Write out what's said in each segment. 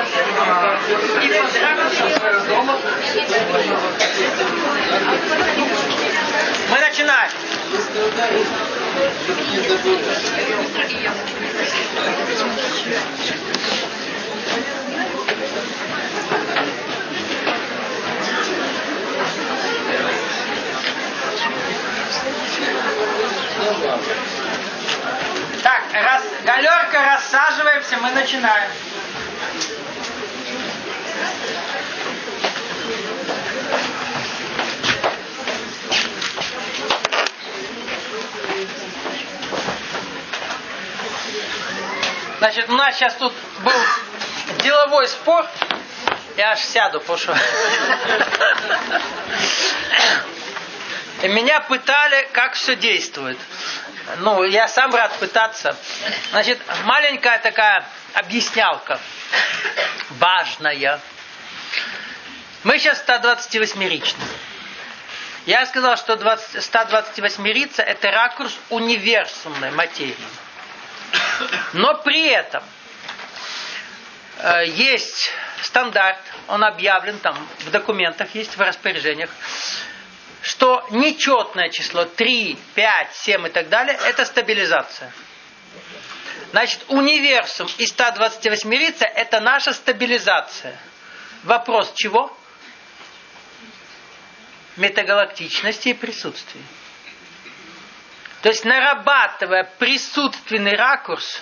Мы начинаем. Так, галерка, рассаживаемся, мы начинаем. Значит, у нас сейчас тут был деловой спор. Я аж сяду, потому что... И меня пытали, как все действует. Ну, я сам рад пытаться. Значит, маленькая такая объяснялка. Важная. Мы сейчас 128-ричны. Я сказал, что 128-рица это ракурс универсумной материи. Но при этом есть стандарт, он объявлен там в документах, есть в распоряжениях, что нечетное число 3, 5, 7 и так далее это стабилизация. Значит, универсум и 128-рица это наша стабилизация. Вопрос чего? Метагалактичности и присутствия. То есть, нарабатывая присутственный ракурс,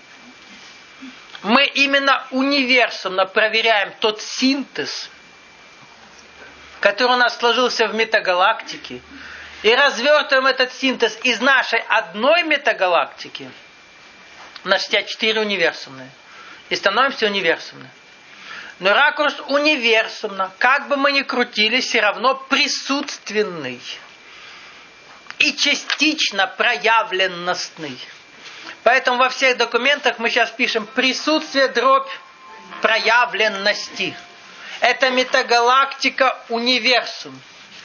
мы именно универсумно проверяем тот синтез, который у нас сложился в метагалактике, и развертываем этот синтез из нашей одной метагалактики на 64 универсумные. И становимся универсумны. Но ракурс универсумно, как бы мы ни крутились, все равно присутственный. И частично проявленностный. Поэтому во всех документах мы сейчас пишем присутствие дробь проявленности. Это метагалактика универсум.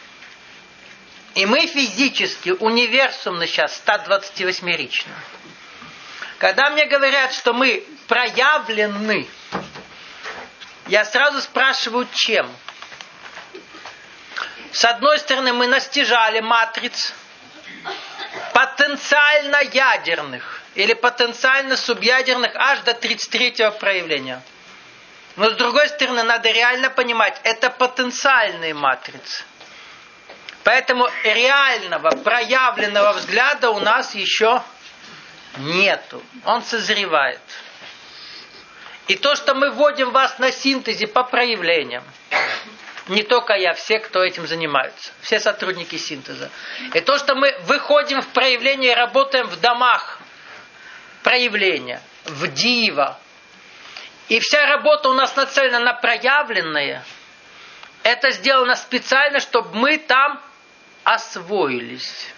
И мы физически универсумны сейчас 128-ричны. Когда мне говорят, что мы проявлены, я сразу спрашиваю, чем? С одной стороны, мы настижали матриц потенциально ядерных или потенциально субъядерных аж до 33-го проявления. Но с другой стороны, надо реально понимать, это потенциальные матрицы. Поэтому реального проявленного взгляда у нас еще нету. Он созревает. И то, что мы вводим вас на синтезе по проявлениям, не только я, все, кто этим занимаются, все сотрудники синтеза. И то, что мы выходим в проявление и работаем в домах проявления, в дива. И вся работа у нас нацелена на проявленное. Это сделано специально, чтобы мы там освоились.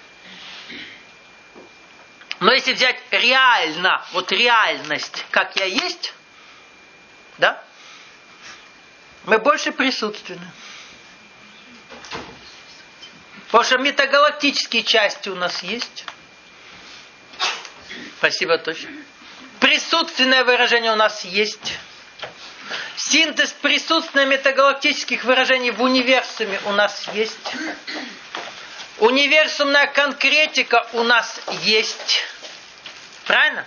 Но если взять реально, вот реальность, как я есть, да, мы больше присутственны. Потому что метагалактические части у нас есть. Спасибо, точно. Присутственное выражение у нас есть. Синтез присутственно-метагалактических выражений в универсуме у нас есть. Универсумная конкретика у нас есть. Правильно?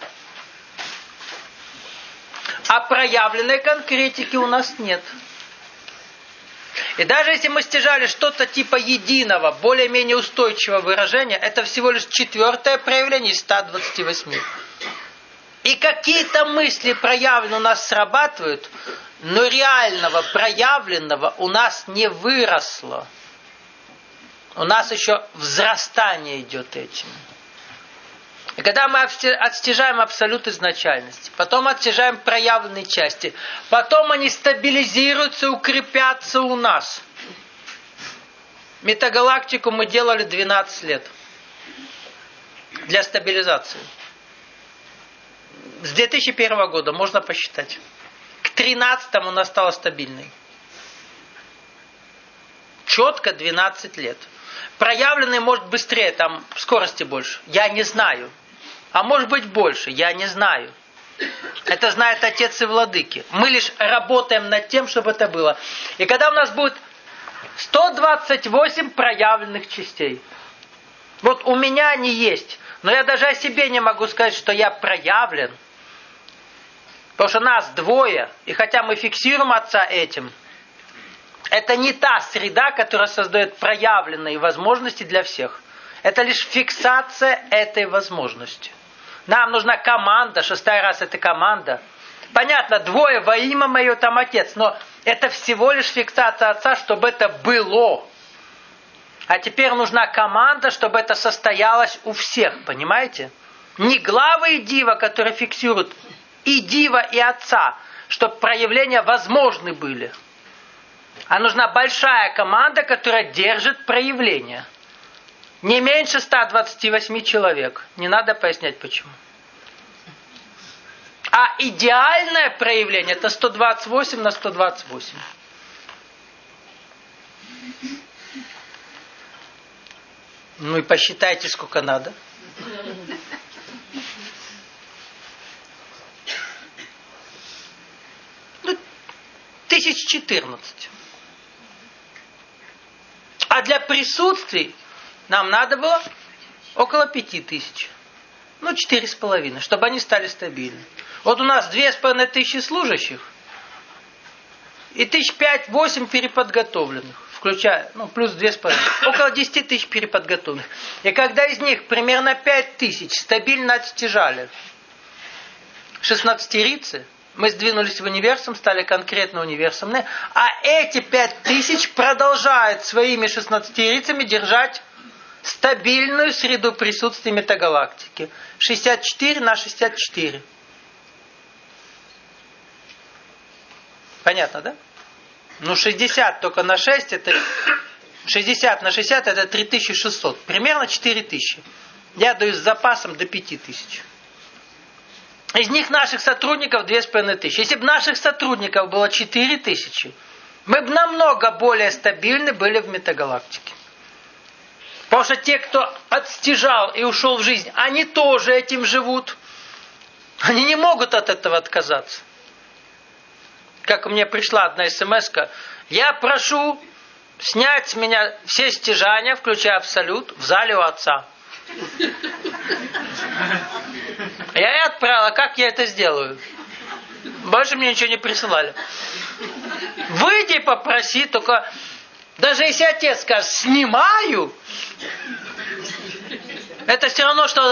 А проявленной конкретики у нас нет. И даже если мы стяжали что-то типа единого, более-менее устойчивого выражения, это всего лишь 4-е проявление из 128. И какие-то мысли проявленные у нас срабатывают, но реального проявленного у нас не выросло. У нас еще взрастание идет этим. И когда мы отстяжаем абсолют изначальности, потом отстяжаем проявленные части, потом они стабилизируются, укрепятся у нас. Метагалактику мы делали 12 лет для стабилизации. С 2001 года можно посчитать. К 2013 она стала стабильной. Четко 12 лет. Проявленные может быстрее, там скорости больше. Я не знаю. А может быть больше, я не знаю. Это знает Отец и Владыки. Мы лишь работаем над тем, чтобы это было. И когда у нас будет 128 проявленных частей. Вот у меня они есть. Но я даже о себе не могу сказать, что я проявлен. Потому что нас двое. И хотя мы фиксируем Отца этим, это не та среда, которая создает проявленные возможности для всех. Это лишь фиксация этой возможности. Нам нужна команда. 6-й раз это команда. Понятно, двое во имя мое там Отец. Но это всего лишь фиксация Отца, чтобы это было. А теперь нужна команда, чтобы это состоялось у всех. Понимаете? Не главы и дива, которые фиксируют и дива, и Отца, чтобы проявления возможны были. А нужна большая команда, которая держит проявления. Не меньше 128 человек. Не надо пояснять почему. А идеальное проявление это 128 на 128. Ну и посчитайте, сколько надо. Ну, 1014. А для присутствий нам надо было около 5000. Ну, 4,5, чтобы они стали стабильны. Вот у нас 2500 служащих и 5-8 переподготовленных, включая, плюс 2,5. Около 10 000 переподготовленных. И когда из них примерно 5000 стабильно отстяжали 16-рицы, мы сдвинулись в универсум, стали конкретно универсумные, а эти 5000 продолжают своими 16-рицами держать стабильную среду присутствия метагалактики. 64 на 64. Понятно, да? 60 только на 6, это 60 на 60, это 3600. Примерно 4000. Я даю с запасом до 5000. Из них наших сотрудников 2500. Если бы наших сотрудников было 4000, мы бы намного более стабильны были в метагалактике. Потому что те, кто отстяжал и ушел в жизнь, они тоже этим живут. Они не могут от этого отказаться. Как мне пришла одна смс-ка, я прошу снять с меня все стяжания, включая абсолют, в зале у Отца. Я ей отправила, как я это сделаю. Больше мне ничего не присылали. Выйди и попроси, только даже если Отец скажет, снимаю, это все равно, что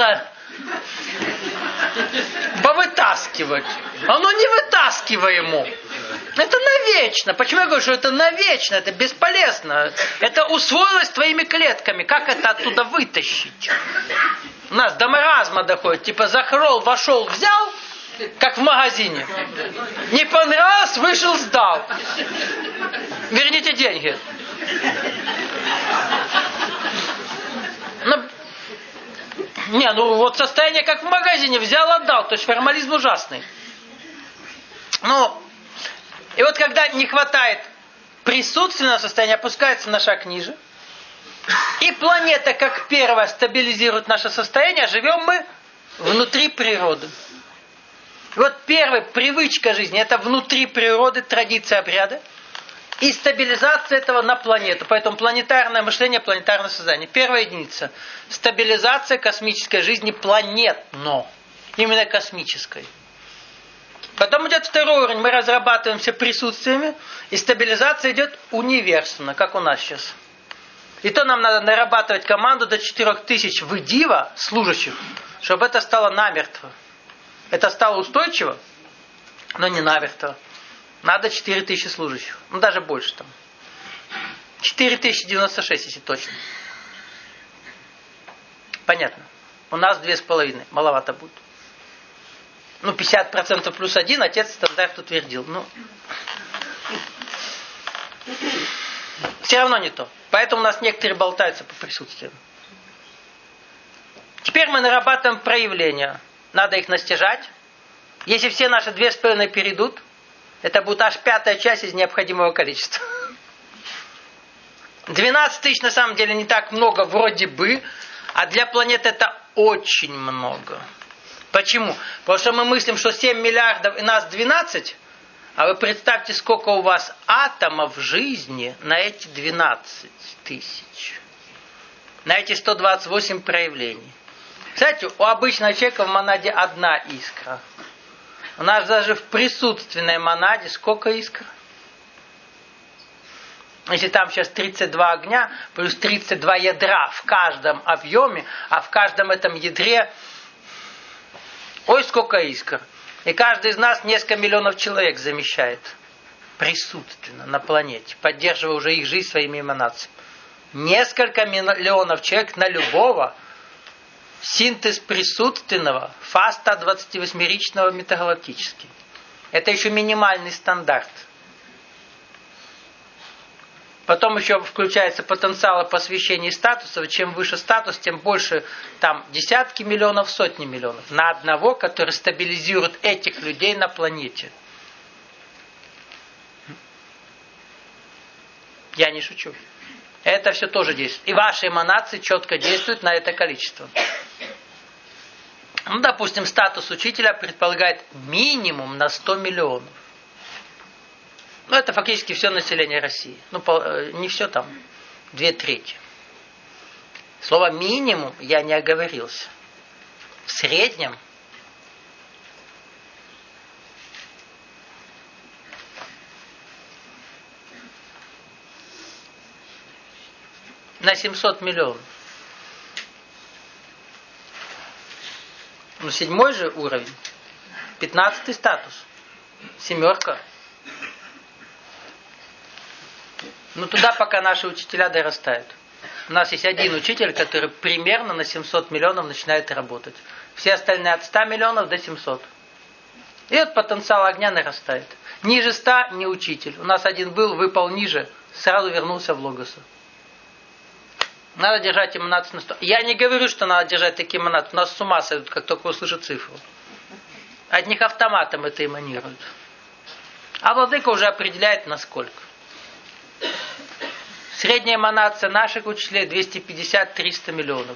повытаскивать. Оно не вытаскиваемо. Это навечно. Почему я говорю, что это навечно? Это бесполезно. Это усвоилось твоими клетками. Как это оттуда вытащить? У нас до маразма доходит. Типа захрол, вошел, взял, как в магазине. Не понравилось, вышел, сдал. Верните деньги. Вот состояние как в магазине. Взял, отдал. То есть формализм ужасный. И вот когда не хватает присутственного состояния, опускается на шаг ниже. И планета, как первая, стабилизирует наше состояние, а живем мы внутри природы. Вот первая привычка жизни, это внутри природы, традиция, обряда. И стабилизация этого на планету. Поэтому планетарное мышление, планетарное сознание. Первая единица. Стабилизация космической жизни планетно. Именно космической. Потом идет второй уровень. Мы разрабатываемся присутствиями. И стабилизация идет универсально, как у нас сейчас. И то нам надо нарабатывать команду до 4000 выдива служащих, чтобы это стало намертво. Это стало устойчиво, но не намертво. Надо 4000 служащих. Даже больше там. 4096, если точно. Понятно. У нас 2,5. Маловато будет. 50% плюс 1 Отец стандарт утвердил. Все равно не то. Поэтому у нас некоторые болтаются по присутствию. Теперь мы нарабатываем проявления. Надо их настижать. Если все наши 2,5 перейдут, это будет аж 5-я часть из необходимого количества. 12 000 на самом деле не так много вроде бы, а для планеты это очень много. Почему? Потому что мы мыслим, что 7 миллиардов и нас 12, а вы представьте, сколько у вас атомов в жизни на эти 12 тысяч. На эти 128 проявлений. Кстати, у обычного человека в монаде одна искра. У нас даже в присутственной монаде сколько искр? Если там сейчас 32 огня, плюс 32 ядра в каждом объеме, а в каждом этом ядре, ой, сколько искр. И каждый из нас несколько миллионов человек замещает присутственно на планете, поддерживая уже их жизнь своими эманациями. Несколько миллионов человек на любого. Синтез присутственного фаста 28-ричного метагалактический. Это еще минимальный стандарт. Потом еще включается потенциал посвящения статусов. Чем выше статус, тем больше там десятки миллионов, сотни миллионов. На одного, который стабилизирует этих людей на планете. Я не шучу. Это все тоже действует. И ваши эманации четко действуют на это количество. Ну, допустим, статус учителя предполагает минимум на 100 миллионов. Ну, это фактически все население России. Ну, не все там, 2/3. Слово минимум я не оговорился. В среднем на 700 миллионов. Ну, 7-й же уровень. 15-й статус. 7. Ну, туда пока наши учителя дорастают. У нас есть один учитель, который примерно на 700 миллионов начинает работать. Все остальные от 100 миллионов до 700. И вот потенциал огня нарастает. Ниже 100 не учитель. У нас один был, выпал ниже, сразу вернулся в Логосу. Надо держать эманацию на 100. Я не говорю, что надо держать такие эманации. У нас с ума сойдут, как только услышат цифру. От них автоматом это эманирует. А владыка уже определяет, насколько. Средняя эманация наших учителей 250-300 миллионов.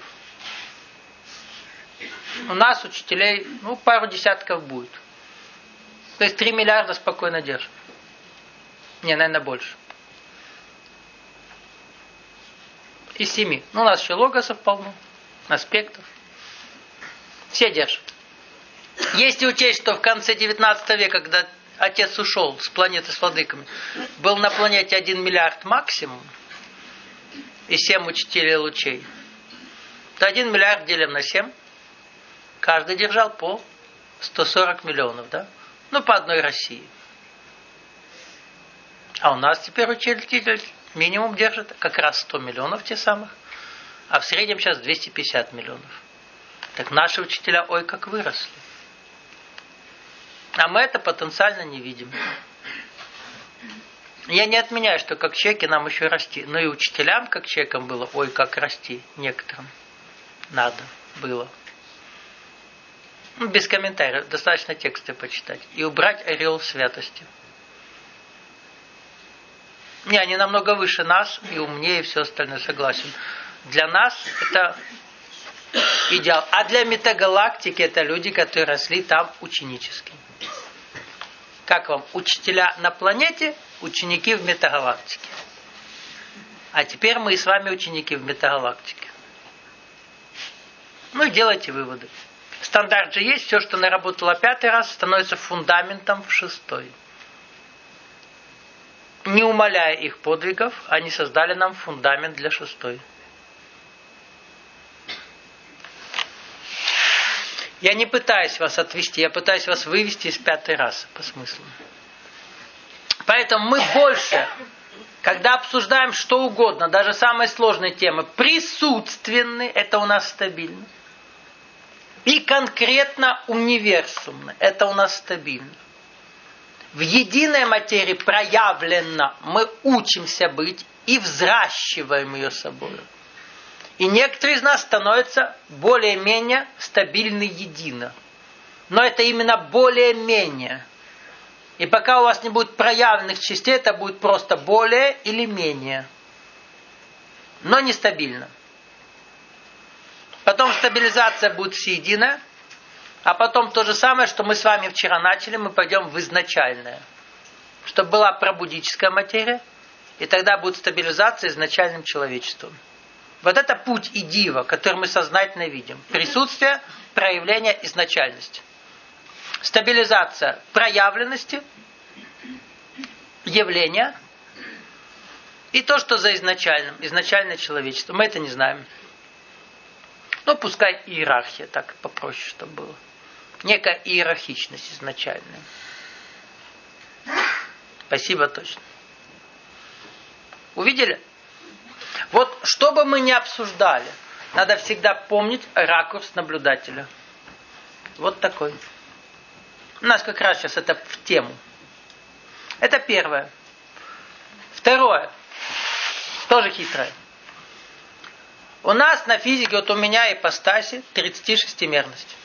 У нас учителей, пару десятков будет. То есть 3 миллиарда спокойно держим. Не, наверное, больше. Из 7. У нас еще логосов полно, аспектов. Все держат. Если учесть, что в конце 19 века, когда отец ушел с планеты с владыками, был на планете 1 миллиард максимум и 7 учителей лучей, то 1 миллиард делим на 7. Каждый держал по 140 миллионов, да? По одной России. А у нас теперь учитель минимум держит как раз 100 миллионов те самых, а в среднем сейчас 250 миллионов. Так наши учителя, ой, как выросли. А мы это потенциально не видим. Я не отменяю, что как человеки нам еще расти. Но и учителям, как человекам было, ой, как расти некоторым. Надо было. Без комментариев, достаточно тексты почитать. И убрать ореол святости. Не, они намного выше нас, и умнее, и все остальное, согласен. Для нас это идеал. А для метагалактики это люди, которые росли там ученически. Как вам? Учителя на планете, ученики в метагалактике. А теперь мы с вами ученики в метагалактике. И делайте выводы. Стандарт же есть, все, что наработало 5-й раз, становится фундаментом в 6-й. Не умаляя их подвигов, они создали нам фундамент для 6-й. Я не пытаюсь вас отвести, я пытаюсь вас вывести из 5-й расы по смыслу. Поэтому мы больше, когда обсуждаем что угодно, даже самые сложные темы, присутственны, это у нас стабильно. И конкретно универсумны, это у нас стабильно. В единой материи проявленно мы учимся быть и взращиваем ее собой. И некоторые из нас становятся более-менее стабильны едино. Но это именно более-менее. И пока у вас не будет проявленных частей, это будет просто более или менее. Но нестабильно. Потом стабилизация будет всеединая. А потом то же самое, что мы с вами вчера начали, мы пойдем в изначальное. Чтобы была пробудическая материя, и тогда будет стабилизация изначальным человечеством. Вот это путь и дива, который мы сознательно видим. Присутствие, проявление, изначальности. Стабилизация проявленности, явления, и то, что за изначальным, изначальное человечество. Мы это не знаем. Ну, пускай иерархия, так попроще, чтобы было. Некая иерархичность изначальная. Спасибо, точно. Увидели? Вот, что бы мы ни обсуждали, надо всегда помнить ракурс наблюдателя. Вот такой. У нас как раз сейчас это в тему. Это первое. Второе. Тоже хитрое. У нас на физике, вот у меня ипостаси 36-мерность.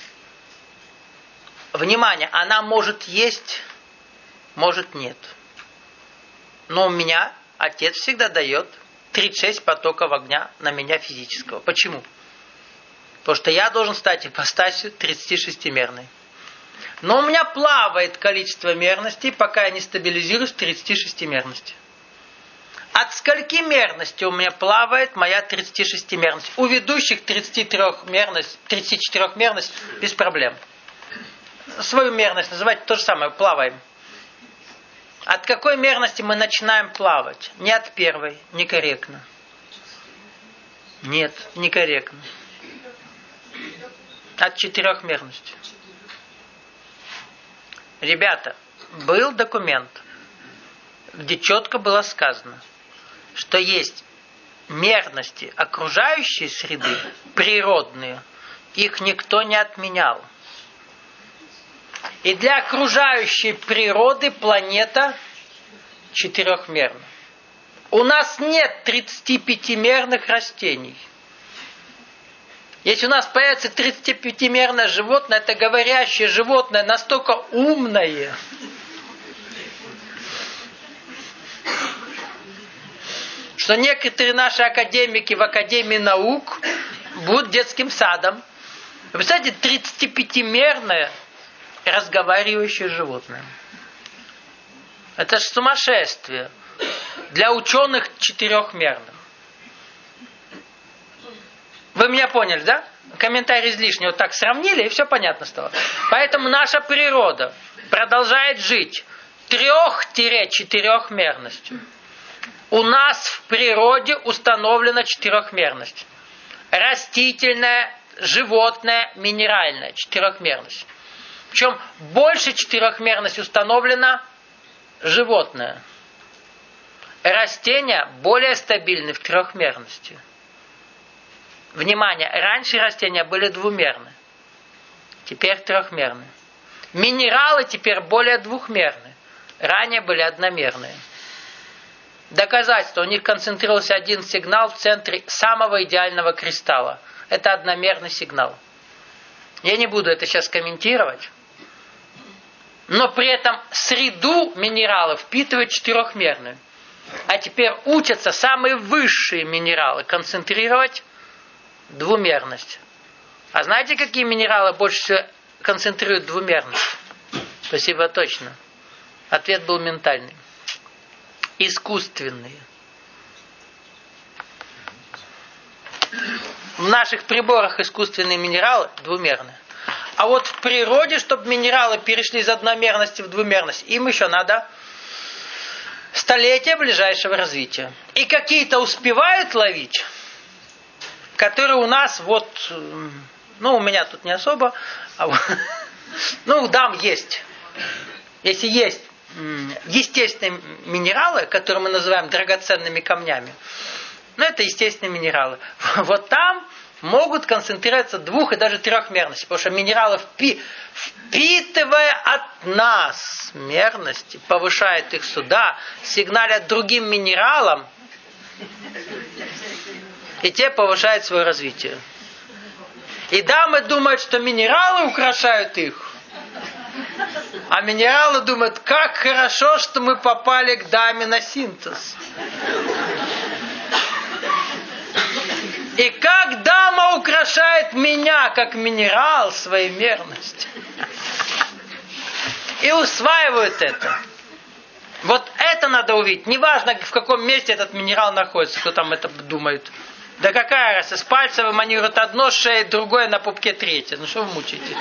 Внимание, она может есть, может нет. Но у меня Отец всегда дает 36 потоков огня на меня физического. Почему? Потому что я должен стать ипостасью 36-мерной. Но у меня плавает количество мерностей, пока я не стабилизируюсь в 36-мерности. От скольки мерностей у меня плавает моя 36-мерность? У ведущих 34-мерность без проблем. Свою мерность называйте то же самое, плаваем. От какой мерности мы начинаем плавать? Не от первой, некорректно. Нет, некорректно. От 4-мерности. Ребята, был документ, где четко было сказано, что есть мерности окружающей среды, природные, их никто не отменял. И для окружающей природы планета 4-мерна. У нас нет 35-мерных растений. Если у нас появится 35-мерное животное, это говорящее животное настолько умное, что некоторые наши академики в Академии наук будут детским садом. Вы представляете, 35-мерное разговаривающее животное. Это же сумасшествие. Для ученых 4-мерных. Вы меня поняли, да? Комментарий излишний. Вот так сравнили, и все понятно стало. Поэтому наша природа продолжает жить 3-4-мерностью. У нас в природе установлена 4-мерность. Растительная, животная, минеральная 4-мерность. Причем больше 4-мерность установлена животное. Растения более стабильны в 3-мерности. Внимание, раньше растения были 2-мерны. Теперь 3-мерны. Минералы теперь более 2-мерны. Ранее были 1-мерные. Доказательство, у них концентрировался один сигнал в центре самого идеального кристалла. Это 1-мерный сигнал. Я не буду это сейчас комментировать. Но при этом среду минералов впитывает 4-мерную. А теперь учатся самые высшие минералы концентрировать 2-мерность. А знаете, какие минералы больше всего концентрируют 2-мерность? Спасибо, точно. Ответ был ментальный. Искусственные. В наших приборах искусственные минералы 2-мерные. А вот в природе, чтобы минералы перешли из 1-мерности в 2-мерность, им еще надо столетия ближайшего развития. И какие-то успевают ловить, которые у нас вот, ну, у меня тут не особо, ну, дам есть. Если есть естественные минералы, которые мы называем драгоценными камнями, ну, это естественные минералы. Вот там могут концентрироваться 2- и даже 3-мерности, потому что минералы, впитывая от нас мерности, повышают их сюда, сигналят другим минералам, и те повышают свое развитие. И дамы думают, что минералы украшают их, а минералы думают, как хорошо, что мы попали к даме на синтез. И как дама украшает меня, как минерал, своей мерностью. И усваивают это. Вот это надо увидеть. Неважно, в каком месте этот минерал находится, кто там это думает. Да какая разница, с пальца выманируют одно, с шеей другое, на пупке третье. Ну что вы мучаете?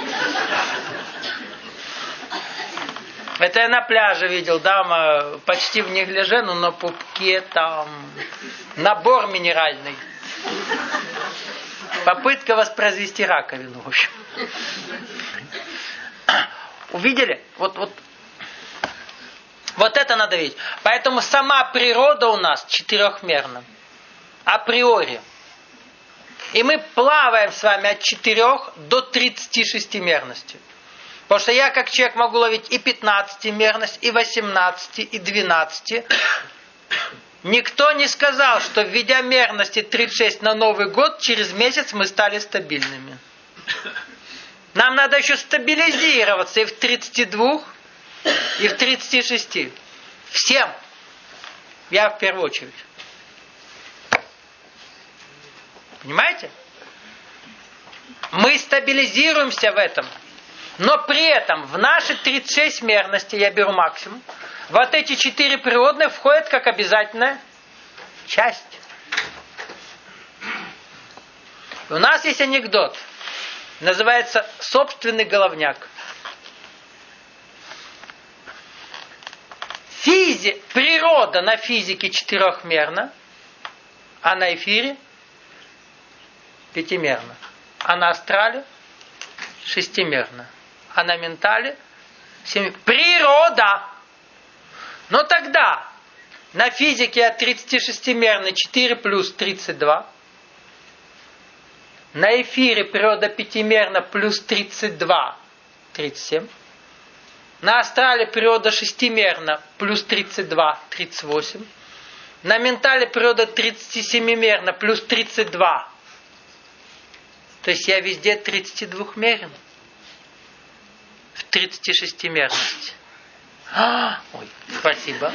Это я на пляже видел, дама почти в неглиже, но на пупке там набор минеральный. Попытка воспроизвести раковину, в общем. Увидели? Вот это надо видеть. Поэтому сама природа у нас четырехмерна. Априори. И мы плаваем с вами от 4 до 36 мерности. Потому что я как человек могу ловить и 15 мерность, и 18, и 12. Никто не сказал, что введя мерности 36 на Новый год, через месяц мы стали стабильными. Нам надо еще стабилизироваться и в 32, и в 36. Всем. Я в первую очередь. Понимаете? Мы стабилизируемся в этом. Но при этом в наши 36 мерности, я беру максимум, вот эти 4 природные входят как обязательная часть. У нас есть анекдот. Называется «Собственный головняк». Природа на физике четырехмерна, а на эфире пятимерна. А на астрале шестимерна. А на ментале семимерна. Природа! Но тогда на физике от 36-мерной 4 плюс 32. На эфире природа пятимерна плюс 32, 37. На астрале природа шестимерна плюс 32, 38. На ментале природа 37-мерна плюс 32. То есть я везде 32-мерен. В 36-мерности. Ой, спасибо.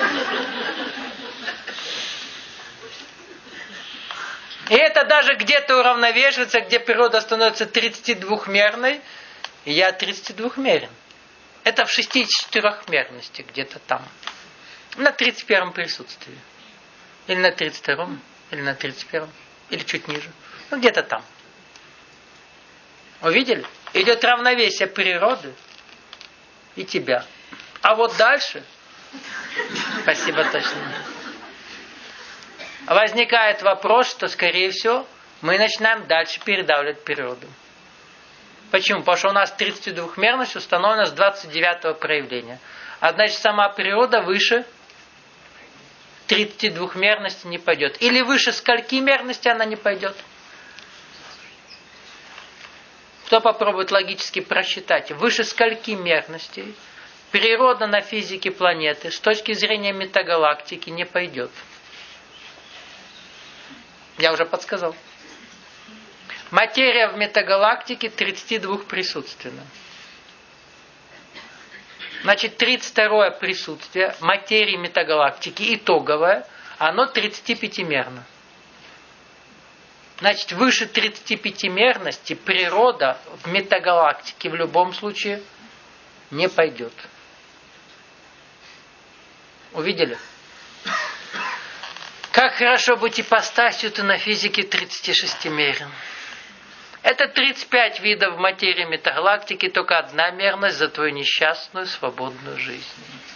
И это даже где-то уравновешивается, где природа становится 32-мерной, и я 32-мерен. Это в 64-мерности, где-то там. На 31-м присутствии. Или на 32-м, или на 31-м, или чуть ниже. Ну, где-то там. Увидели? Идет равновесие природы и тебя. А вот дальше, спасибо точно, возникает вопрос, что, скорее всего, мы начинаем дальше передавливать природу. Почему? Потому что у нас 32-мерность установлена с 29-го проявления. А значит, сама природа выше 32-мерности не пойдет. Или выше скольки мерности она не пойдет? Кто попробует логически просчитать? Выше скольки мерностей природа на физике планеты с точки зрения метагалактики не пойдет? Я уже подсказал. Материя в метагалактике 32 присутственна. Значит, 32 присутствие материи метагалактики, итоговое, оно 35-мерно. Значит, выше 35-мерности природа в метагалактике в любом случае не пойдет. Увидели? Как хорошо быть ипостасью-то на физике 36-мерен. Это 35 видов материи метагалактики, только одна мерность за твою несчастную свободную жизнь.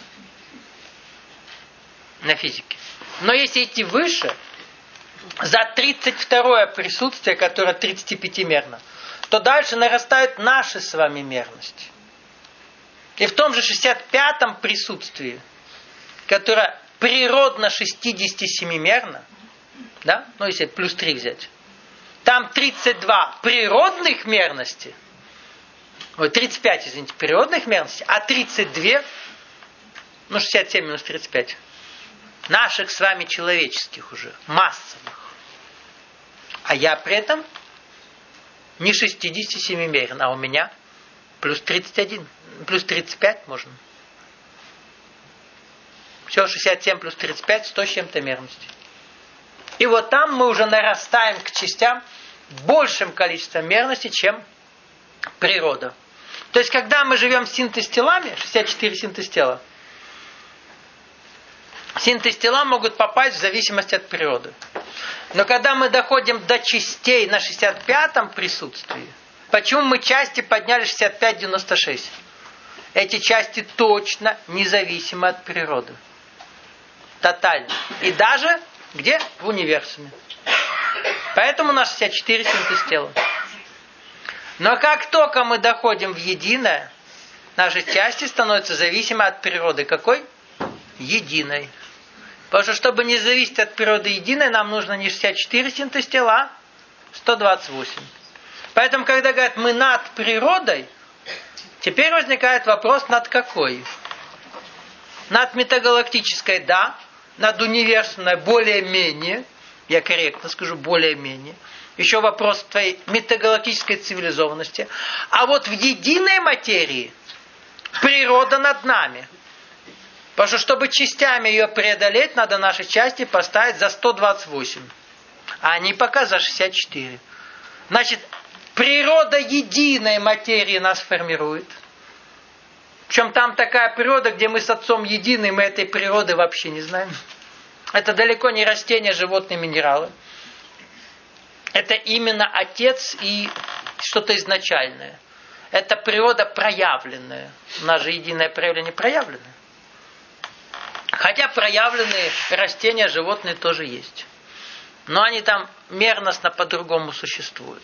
На физике. Но если идти выше, за 32-е присутствие, которое 35-мерно, то дальше нарастают наши с вами мерности. И в том же 65-м присутствии, которое природно 67-мерно, да, ну если плюс 3 взять, там 32 природных мерности, 35, извините, природных мерностей, а 32, 67 минус 35, наших с вами человеческих уже, массовых. А я при этом не 67-мерен, а у меня плюс 31, плюс 35 можно. Все, 67 плюс 35, 100 с чем-то мерностей. И вот там мы уже нарастаем к частям большим количеством мерности, чем природа. То есть, когда мы живем синтез-телами, 64 синтез-тела, синтез-тела могут попасть в зависимости от природы. Но когда мы доходим до частей на 65-м присутствии, почему мы части подняли 65-96? Эти части точно независимы от природы. Тотально. И даже где? В универсуме. Поэтому у нас 64 синтез-тела. Но как только мы доходим в единое, наши части становятся зависимы от природы. Какой? Единой. Потому что, чтобы не зависеть от природы единой, нам нужно не 64 синтез-тела, а 128. Поэтому, когда говорят, мы над природой, теперь возникает вопрос, над какой? Над метагалактической, да. Над универсумной, более-менее. Я корректно скажу, более-менее. Еще вопрос твоей метагалактической цивилизованности. А вот в единой материи природа над нами. Потому что, чтобы частями ее преодолеть, надо наши части поставить за 128. А они пока за 64. Значит, природа единой материи нас формирует. Причем там такая природа, где мы с Отцом едины, мы этой природы вообще не знаем. Это далеко не растения, животные, минералы. Это именно Отец и что-то изначальное. Это природа проявленная. У нас же единое проявление проявленное. Хотя проявленные растения, животные тоже есть. Но они там мерностно по-другому существуют.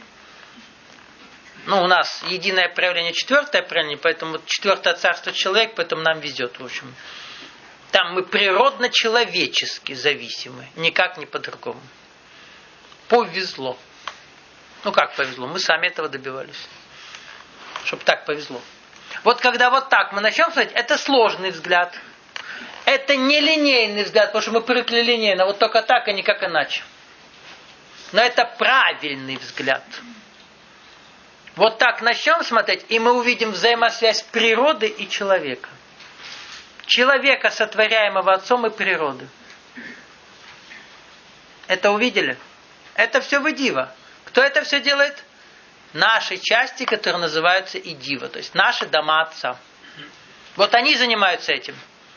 У нас единое проявление, четвертое проявление, поэтому четвертое царство человек, поэтому нам везет, в общем. Там мы природно-человечески зависимы, никак не по-другому. Повезло. Как повезло? Мы сами этого добивались. Чтобы так повезло. Вот когда вот так мы начнем смотреть, это сложный взгляд. Это не линейный взгляд, потому что мы привыкли линейно, вот только так и никак иначе. Но это правильный взгляд. Вот так начнем смотреть, и мы увидим взаимосвязь природы и человека. Человека, сотворяемого Отцом и природы. Это увидели? Это все Идива. Кто это все делает? Наши части, которые называются Идива, то есть наши дома Отца. Вот они занимаются этим.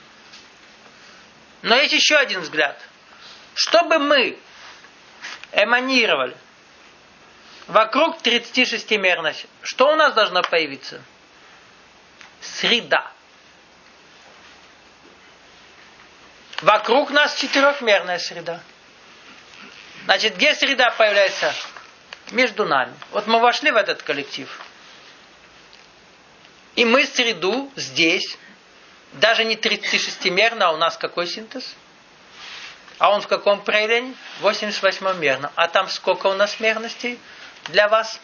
Но есть еще один взгляд. Чтобы мы эманировали вокруг 36-мерности, что у нас должно появиться? Среда. Вокруг нас 4-мерная среда. Значит, где среда появляется? Между нами. Вот мы вошли в этот коллектив. И мы среду здесь, даже не 36-мерно, а у нас какой синтез? А он в каком проявлении? 88-мерном. А там сколько у нас мерностей для вас?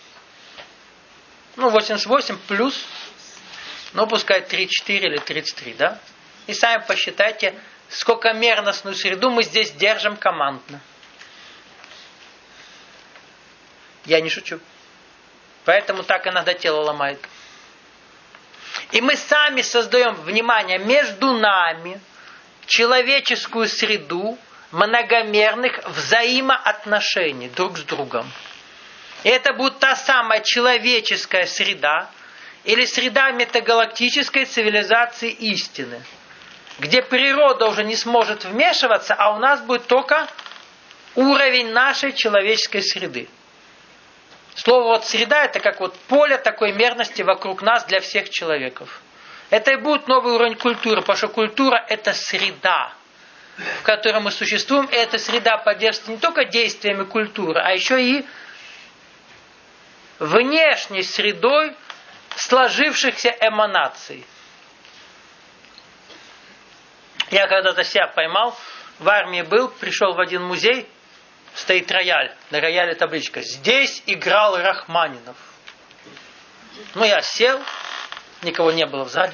88 плюс, пускай 34 или 33, да? И сами посчитайте, сколько мерностную среду мы здесь держим командно. Я не шучу. Поэтому так иногда тело ломает. И мы сами создаем, внимание, между нами человеческую среду многомерных взаимоотношений друг с другом. И это будет та самая человеческая среда или среда метагалактической цивилизации истины, где природа уже не сможет вмешиваться, а у нас будет только уровень нашей человеческой среды. Слово среда это как поле такой мерности вокруг нас для всех человеков. Это и будет новый уровень культуры, потому что культура это среда, в которой мы существуем, и эта среда поддерживается не только действиями культуры, а еще и внешней средой сложившихся эманаций. Я когда-то себя поймал, в армии был, пришел в один музей, стоит рояль, на рояле табличка «Здесь играл Рахманинов». Я сел, никого не было в зале.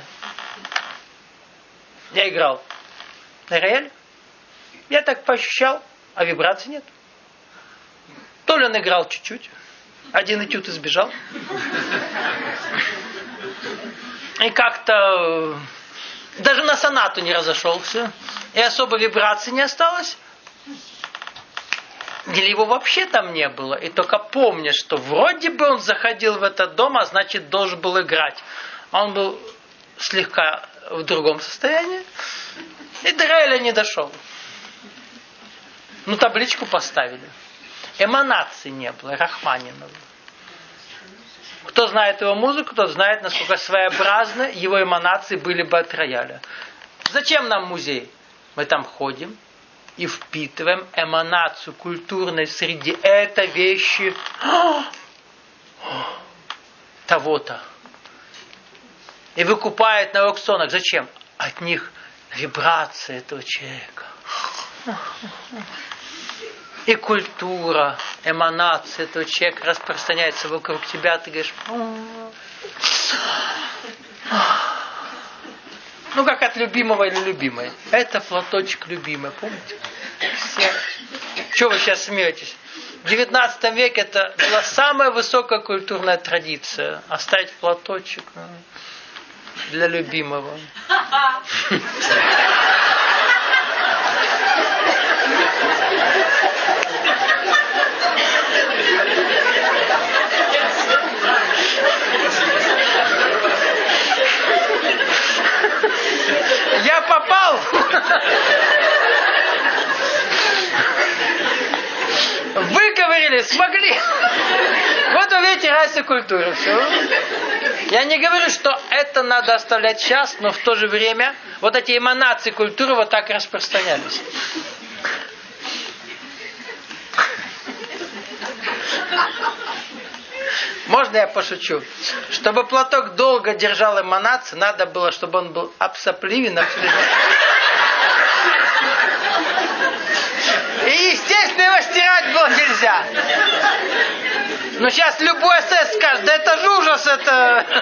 Я играл на рояле. Я так поощущал, а вибраций нет. То ли он играл чуть-чуть, один этюд избежал. И как-то даже на сонату не разошелся. И особо вибраций не осталось. Или его вообще там не было, и только помнят, что вроде бы он заходил в этот дом, а значит должен был играть. А он был слегка в другом состоянии, и до Райля не дошел. Ну, табличку поставили. Эманации не было, Рахманинова. Кто знает его музыку, тот знает, насколько своеобразны его эманации были бы от рояля. Зачем нам музей? Мы там ходим и впитываем эманацию культурной среды. Это вещи того-то. И выкупают на аукционах. Зачем? От них вибрация этого человека. И культура, эманация этого человека распространяется вокруг тебя. Ты говоришь, ну как от любимого или любимой. Это платочек любимый, помните? Все. Чего вы сейчас смеетесь? В 19 веке это была самая высокая культурная традиция. Оставить платочек для любимого. Я попал! Выковырили, смогли! Вот увидите разницу культуры. Все. Я не говорю, что это надо оставлять сейчас, но в то же время вот эти эманации культуры вот так распространялись. Можно я пошучу? Чтобы платок долго держал эманации, надо было, чтобы он был обсопливен, и, естественно, его стирать было нельзя. Но сейчас любой эсэс скажет, да это же ужас, это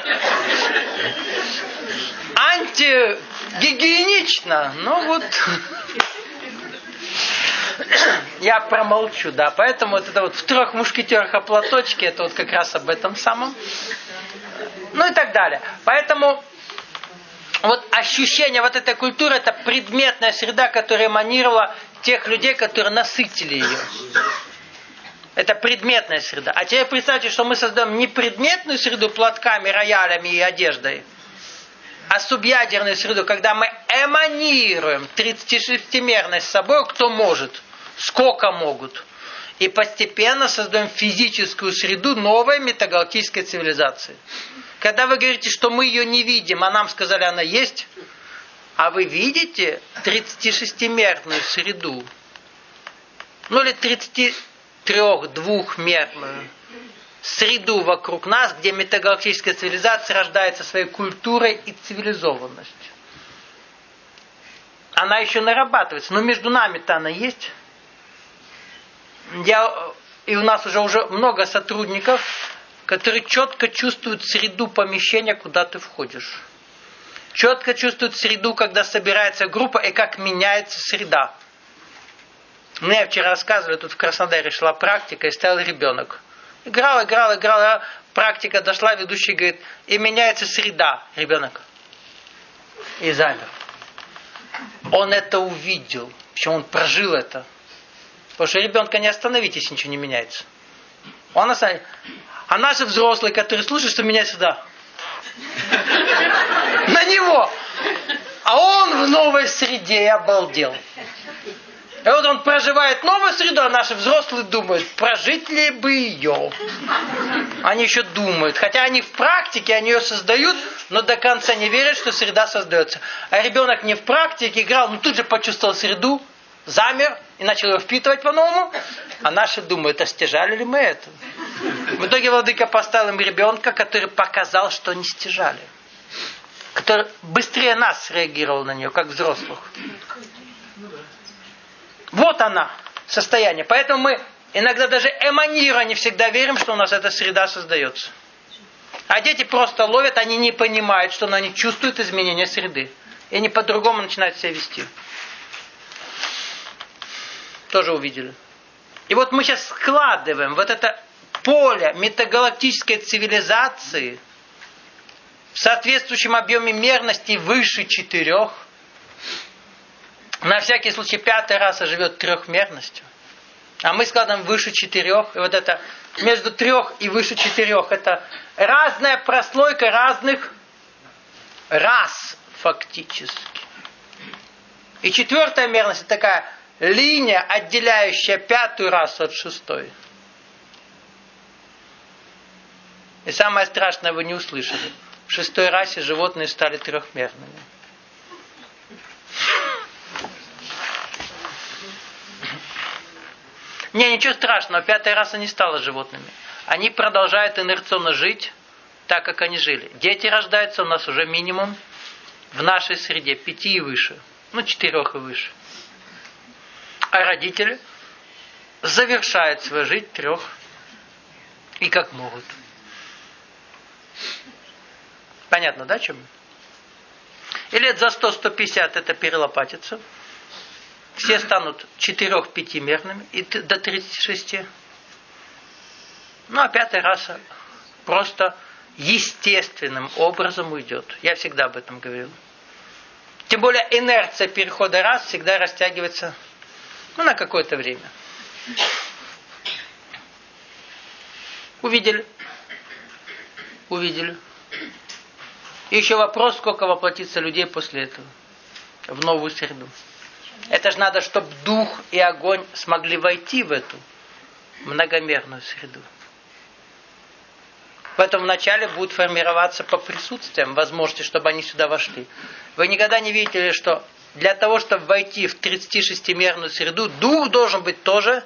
антигигиенично. Ну вот... Я промолчу, да. Поэтому вот это вот в трех мушкетерах о платочке, это вот как раз об этом самом. Ну и так далее. Поэтому вот ощущение вот этой культуры, это предметная среда, которая эманировала тех людей, которые насытили ее. Это предметная среда. А теперь представьте, что мы создаем не предметную среду платками, роялями и одеждой, а субъядерную среду, когда мы эманируем 36-мерность с собой, кто может, сколько могут. И постепенно создаем физическую среду новой метагалактической цивилизации. Когда вы говорите, что мы ее не видим, а нам сказали, она есть, а вы видите 36-мерную среду, ну или 32-мерную среду вокруг нас, где метагалактическая цивилизация рождается своей культурой и цивилизованностью. Она еще нарабатывается, но между нами-то она есть. И у нас уже много сотрудников, которые четко чувствуют среду помещения, куда ты входишь. Четко чувствуют среду, когда собирается группа, и как меняется среда. Мне вчера рассказывали, тут в Краснодаре шла практика, и стоял ребенок. Играл, практика дошла, ведущий говорит, и меняется среда. Ребенок. И замер. Он это увидел, причем он прожил это. Потому что ребенка не остановить, если ничего не меняется. Он остановится. А наши взрослые, которые слушают, что меняется среда. На него. А он в новой среде и обалдел. И вот он проживает новую среду, а наши взрослые думают, прожить ли бы ее. Они еще думают. Хотя они в практике, они ее создают, но до конца не верят, что среда создается. А ребенок не в практике играл, но тут же почувствовал среду, замер и начал ее впитывать по-новому. А наши думают, а стяжали ли мы это? В итоге владыка поставил им ребенка, который показал, что не стяжали. Который быстрее нас среагировал на нее, как взрослых. Вот она, состояние. Поэтому мы иногда даже эманируя не всегда верим, что у нас эта среда создается. А дети просто ловят, они не понимают, что они чувствуют изменение среды. И они по-другому начинают себя вести. Тоже увидели. И вот мы сейчас складываем вот это поле метагалактической цивилизации в соответствующем объеме мерности выше 4. На всякий случай 5-я раса живет трехмерностью. А мы складываем выше 4. И вот это между 3 и выше 4 это разная прослойка разных рас фактически. И 4 мерность это такая линия, отделяющая 5 расу от 6. И самое страшное вы не услышали. В 6 расе животные стали трехмерными. Ничего страшного, 5 раса не стала животными. Они продолжают инерционно жить так, как они жили. Дети рождаются у нас уже минимум в нашей среде 5 и выше. 4 и выше. А родители завершают свою жизнь 3 и как могут. Понятно, да, чем? И лет за 100-150 это перелопатится. Все станут 4-5-мерными и до 36. А 5 раса просто естественным образом уйдет. Я всегда об этом говорил. Тем более инерция перехода рас всегда растягивается на какое-то время. Увидели? Увидели. И еще вопрос, сколько воплотится людей после этого в новую среду. Это же надо, чтобы дух и огонь смогли войти в эту многомерную среду. Поэтому вначале будут формироваться по присутствиям возможности, чтобы они сюда вошли. Вы никогда не видели, что для того, чтобы войти в 36-мерную среду, дух должен быть тоже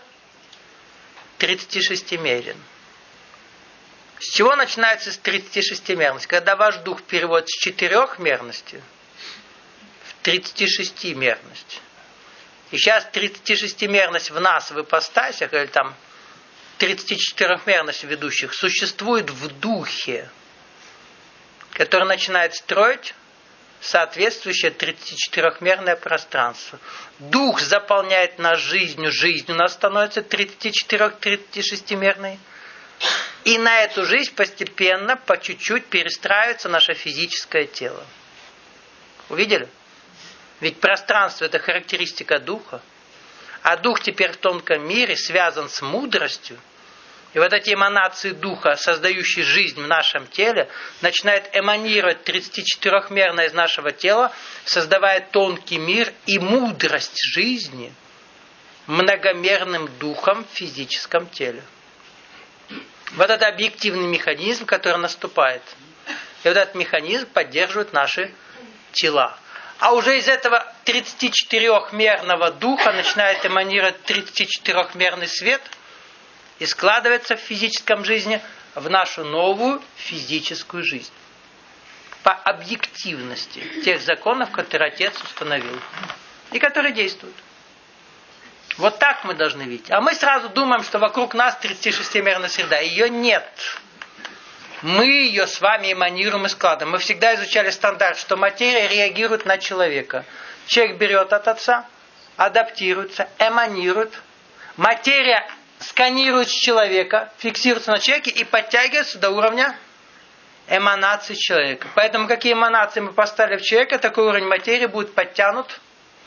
36-мерен. С чего начинается с 36-мерности? Когда ваш дух переводит с 4-мерности в 36-мерность. И сейчас 36-мерность в нас, в ипостасях, или там 34-мерность ведущих, существует в духе, который начинает строить соответствующее 34-мерное пространство. Дух заполняет нас жизнью, жизнь у нас становится 34-36-мерной. И на эту жизнь постепенно, по чуть-чуть перестраивается наше физическое тело. Увидели? Ведь пространство – это характеристика духа. А дух теперь в тонком мире связан с мудростью. И вот эти эманации духа, создающие жизнь в нашем теле, начинают эманировать 34-мерно из нашего тела, создавая тонкий мир и мудрость жизни многомерным духом в физическом теле. Вот это объективный механизм, который наступает. И вот этот механизм поддерживает наши тела. А уже из этого 34-мерного духа начинает эманировать 34-мерный свет и складывается в физическом жизни в нашу новую физическую жизнь. По объективности тех законов, которые Отец установил и которые действуют. Вот так мы должны видеть. А мы сразу думаем, что вокруг нас 36-мерная среда. Ее нет. Мы ее с вами эманируем и складываем. Мы всегда изучали стандарт, что материя реагирует на человека. Человек берет от Отца, адаптируется, эманирует. Материя сканирует с человека, фиксируется на человеке и подтягивается до уровня эманации человека. Поэтому какие эманации мы поставили в человека, такой уровень материи будет подтянут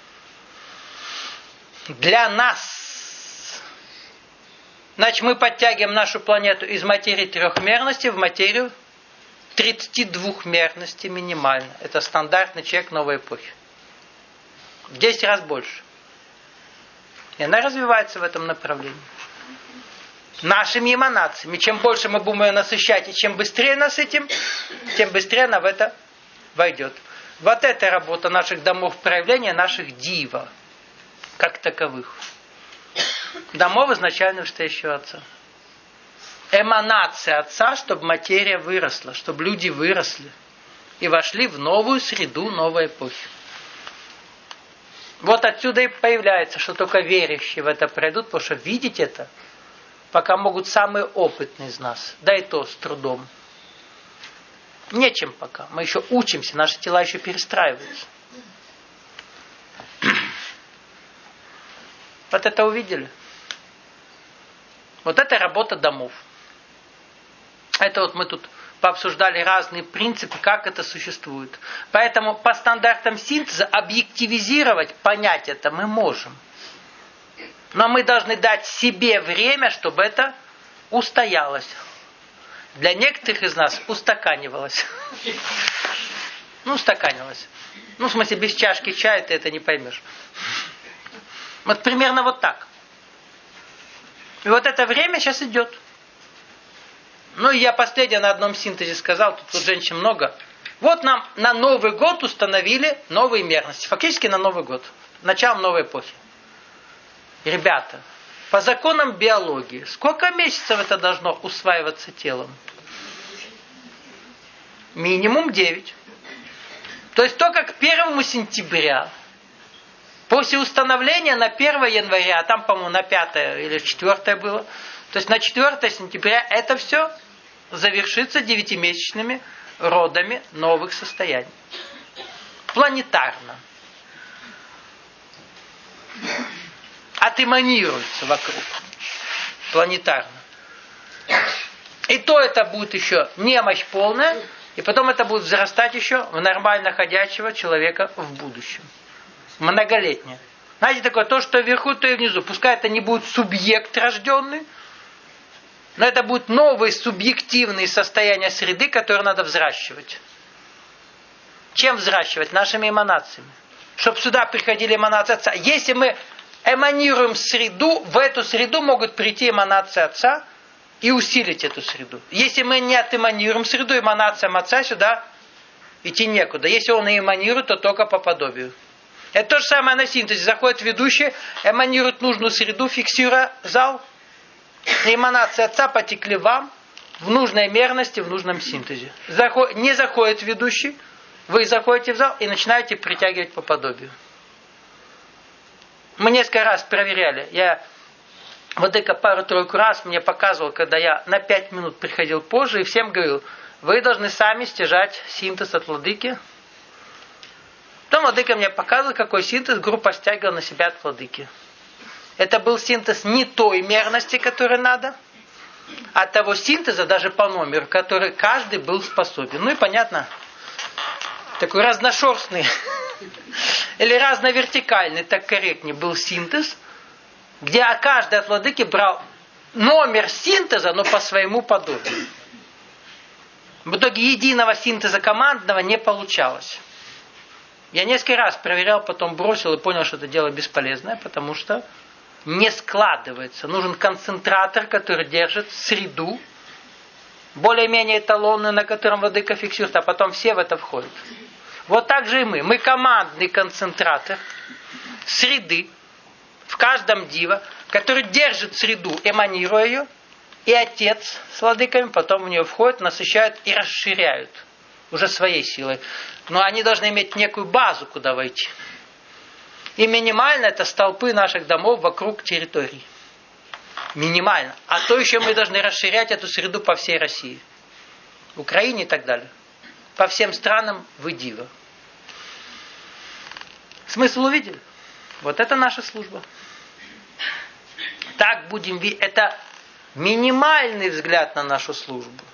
для нас. Значит, мы подтягиваем нашу планету из материи трехмерности в материю 32-мерности минимально. Это стандартный человек новой эпохи. В 10 раз больше. И она развивается в этом направлении. Нашими эманациями. Чем больше мы будем ее насыщать, и чем быстрее насытим, тем быстрее она в это войдет. Вот это работа наших домов проявления, наших дива, как таковых. Домов изначально встающего Отца. Эманация Отца, чтобы материя выросла, чтобы люди выросли и вошли в новую среду новой эпохи. Вот отсюда и появляется, что только верующие в это пройдут, потому что видеть это пока могут самые опытные из нас, да и то с трудом. Нечем пока, мы еще учимся, наши тела еще перестраиваются. Вот это увидели? Вот это работа домов. Это вот мы тут пообсуждали разные принципы, как это существует. Поэтому по стандартам синтеза объективизировать, понять это мы можем. Но мы должны дать себе время, чтобы это устоялось. Для некоторых из нас устаканивалось. Устаканилось. В смысле, без чашки чая ты это не поймешь. Вот примерно вот так. И вот это время сейчас идет. И я последнее на одном синтезе сказал, тут женщин много. Вот нам на Новый год установили новые мерности. Фактически на Новый год. Начало новой эпохи. Ребята, по законам биологии, сколько месяцев это должно усваиваться телом? Минимум 9. То есть только к 1 сентября, после установления на 1 января, а там, по-моему, на 5 или 4 было, то есть на 4 сентября это все завершится 9-месячными родами новых состояний. Планетарно. Отэманируется вокруг. Планетарно. И то это будет еще немощь полная, и потом это будет взрастать еще в нормально ходячего человека в будущем. Многолетнее. Знаете, такое, то, что вверху, то и внизу. Пускай это не будет субъект рожденный, но это будут новые субъективные состояния среды, которые надо взращивать. Чем взращивать? Нашими эманациями. Чтобы сюда приходили эманации Отца. Если мы эманируем среду, в эту среду могут прийти эманации Отца и усилить эту среду. Если мы не отэманируем среду, эманациям Отца сюда идти некуда. Если он и эманирует, то только по подобию. Это то же самое на синтезе. Заходит ведущий, эманирует нужную среду, фиксируя зал. И эманации Отца потекли вам в нужной мерности, в нужном синтезе. Не заходит ведущий, вы заходите в зал и начинаете притягивать по подобию. Мы несколько раз проверяли. Владыка пару-тройку раз мне показывал, когда я на 5 минут приходил позже, и всем говорил, вы должны сами стяжать синтез от владыки. Потом владыка мне показывал, какой синтез группа стягивала на себя от владыки. Это был синтез не той мерности, которой надо, а того синтеза, даже по номеру, который каждый был способен. И понятно, такой разношерстный или разновертикальный, так корректнее, был синтез, где каждый от владыки брал номер синтеза, но по своему подобию. В итоге единого синтеза командного не получалось. Я несколько раз проверял, потом бросил и понял, что это дело бесполезное, потому что не складывается. Нужен концентратор, который держит среду, более-менее эталонную, на котором владыка фиксирует, а потом все в это входят. Вот так же и мы. Мы командный концентратор среды в каждом дива, который держит среду, эманируя ее, и отец с владыками потом в нее входят, насыщают и расширяют уже своей силой. Но они должны иметь некую базу, куда войти. И минимально это столпы наших домов вокруг территорий. Минимально. А то еще мы должны расширять эту среду по всей России. В Украине и так далее. По всем странам в Идиво. Смысл увидели? Вот это наша служба. Так будем видеть. Это минимальный взгляд на нашу службу.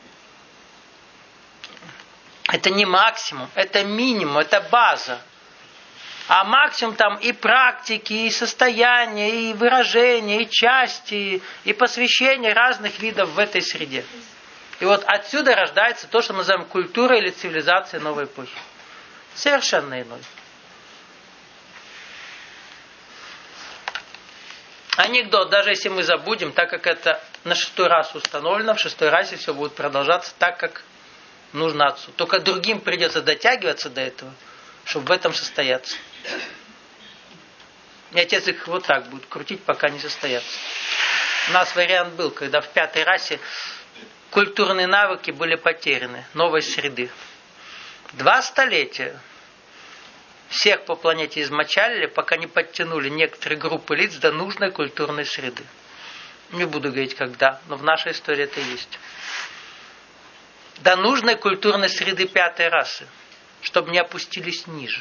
Это не максимум, это минимум, это база. А максимум там и практики, и состояния, и выражения, и части, и посвящения разных видов в этой среде. И вот отсюда рождается то, что мы называем культурой или цивилизацией новой эпохи. Совершенно иной. Анекдот, даже если мы забудем, так как это на 6-й раз установлено, в 6-й расе все будет продолжаться так, как нужно Отцу. Только другим придется дотягиваться до этого, чтобы в этом состояться. И Отец их вот так будет крутить, пока не состоятся. У нас вариант был, когда в 5-й расе культурные навыки были потеряны, новой среды. 2 столетия всех по планете измочалили, пока не подтянули некоторые группы лиц до нужной культурной среды. Не буду говорить когда, но в нашей истории это есть. До нужной культурной среды 5-й расы, чтобы не опустились ниже.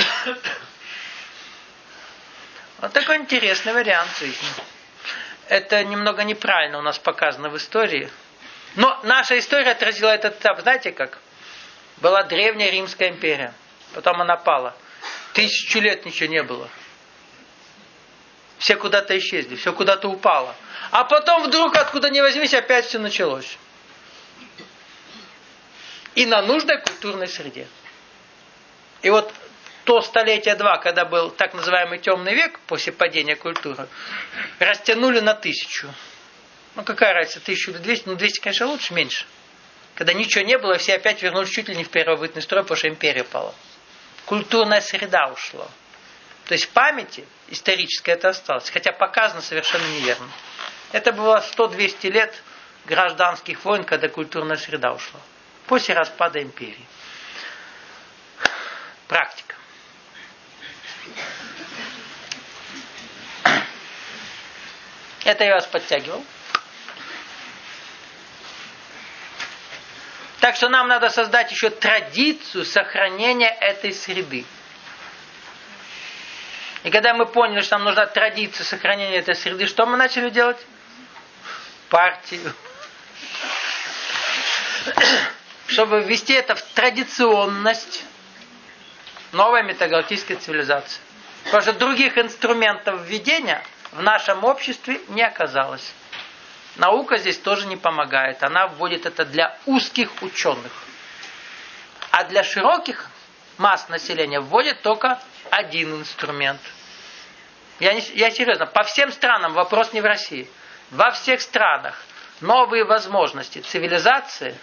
Вот такой интересный вариант жизни. Это немного неправильно у нас показано в истории. Но наша история отразила этот этап. Знаете как? Была древняя Римская империя. Потом она пала. 1000 лет ничего не было. Все куда-то исчезли, все куда-то упало. А потом вдруг, откуда ни возьмись, опять все началось. И на нужной культурной среде. И вот то столетие-два, когда был так называемый темный век, после падения культуры, растянули на 1000. Ну, какая разница, 1000 или 200? Ну, 200, конечно, лучше, меньше. Когда ничего не было, все опять вернулись чуть ли не в первобытный строй, потому что империя пала. Культурная среда ушла. То есть в памяти исторической это осталось, хотя показано совершенно неверно. Это было 100-200 лет гражданских войн, когда культурная среда ушла. После распада империи. Практика. Это я вас подтягивал. Так что нам надо создать еще традицию сохранения этой среды. И когда мы поняли, что нам нужна традиция сохранения этой среды, что мы начали делать? Партию. Чтобы ввести это в традиционность новой метагалактической цивилизации. Потому что других инструментов введения в нашем обществе не оказалось. Наука здесь тоже не помогает. Она вводит это для узких ученых. А для широких масс населения вводит только один инструмент. Я серьезно, по всем странам, вопрос не в России. Во всех странах новые возможности цивилизации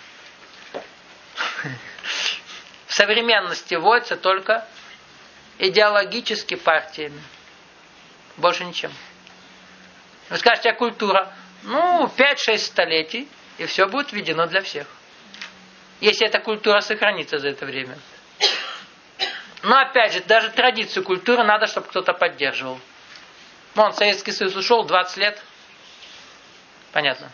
в современности вводятся только идеологически партиями. Больше ничем. Вы скажете, а культура? 5-6 столетий, и все будет введено для всех. Если эта культура сохранится за это время. Но опять же, даже традицию культуры надо, чтобы кто-то поддерживал. Советский Союз ушел 20 лет. Понятно.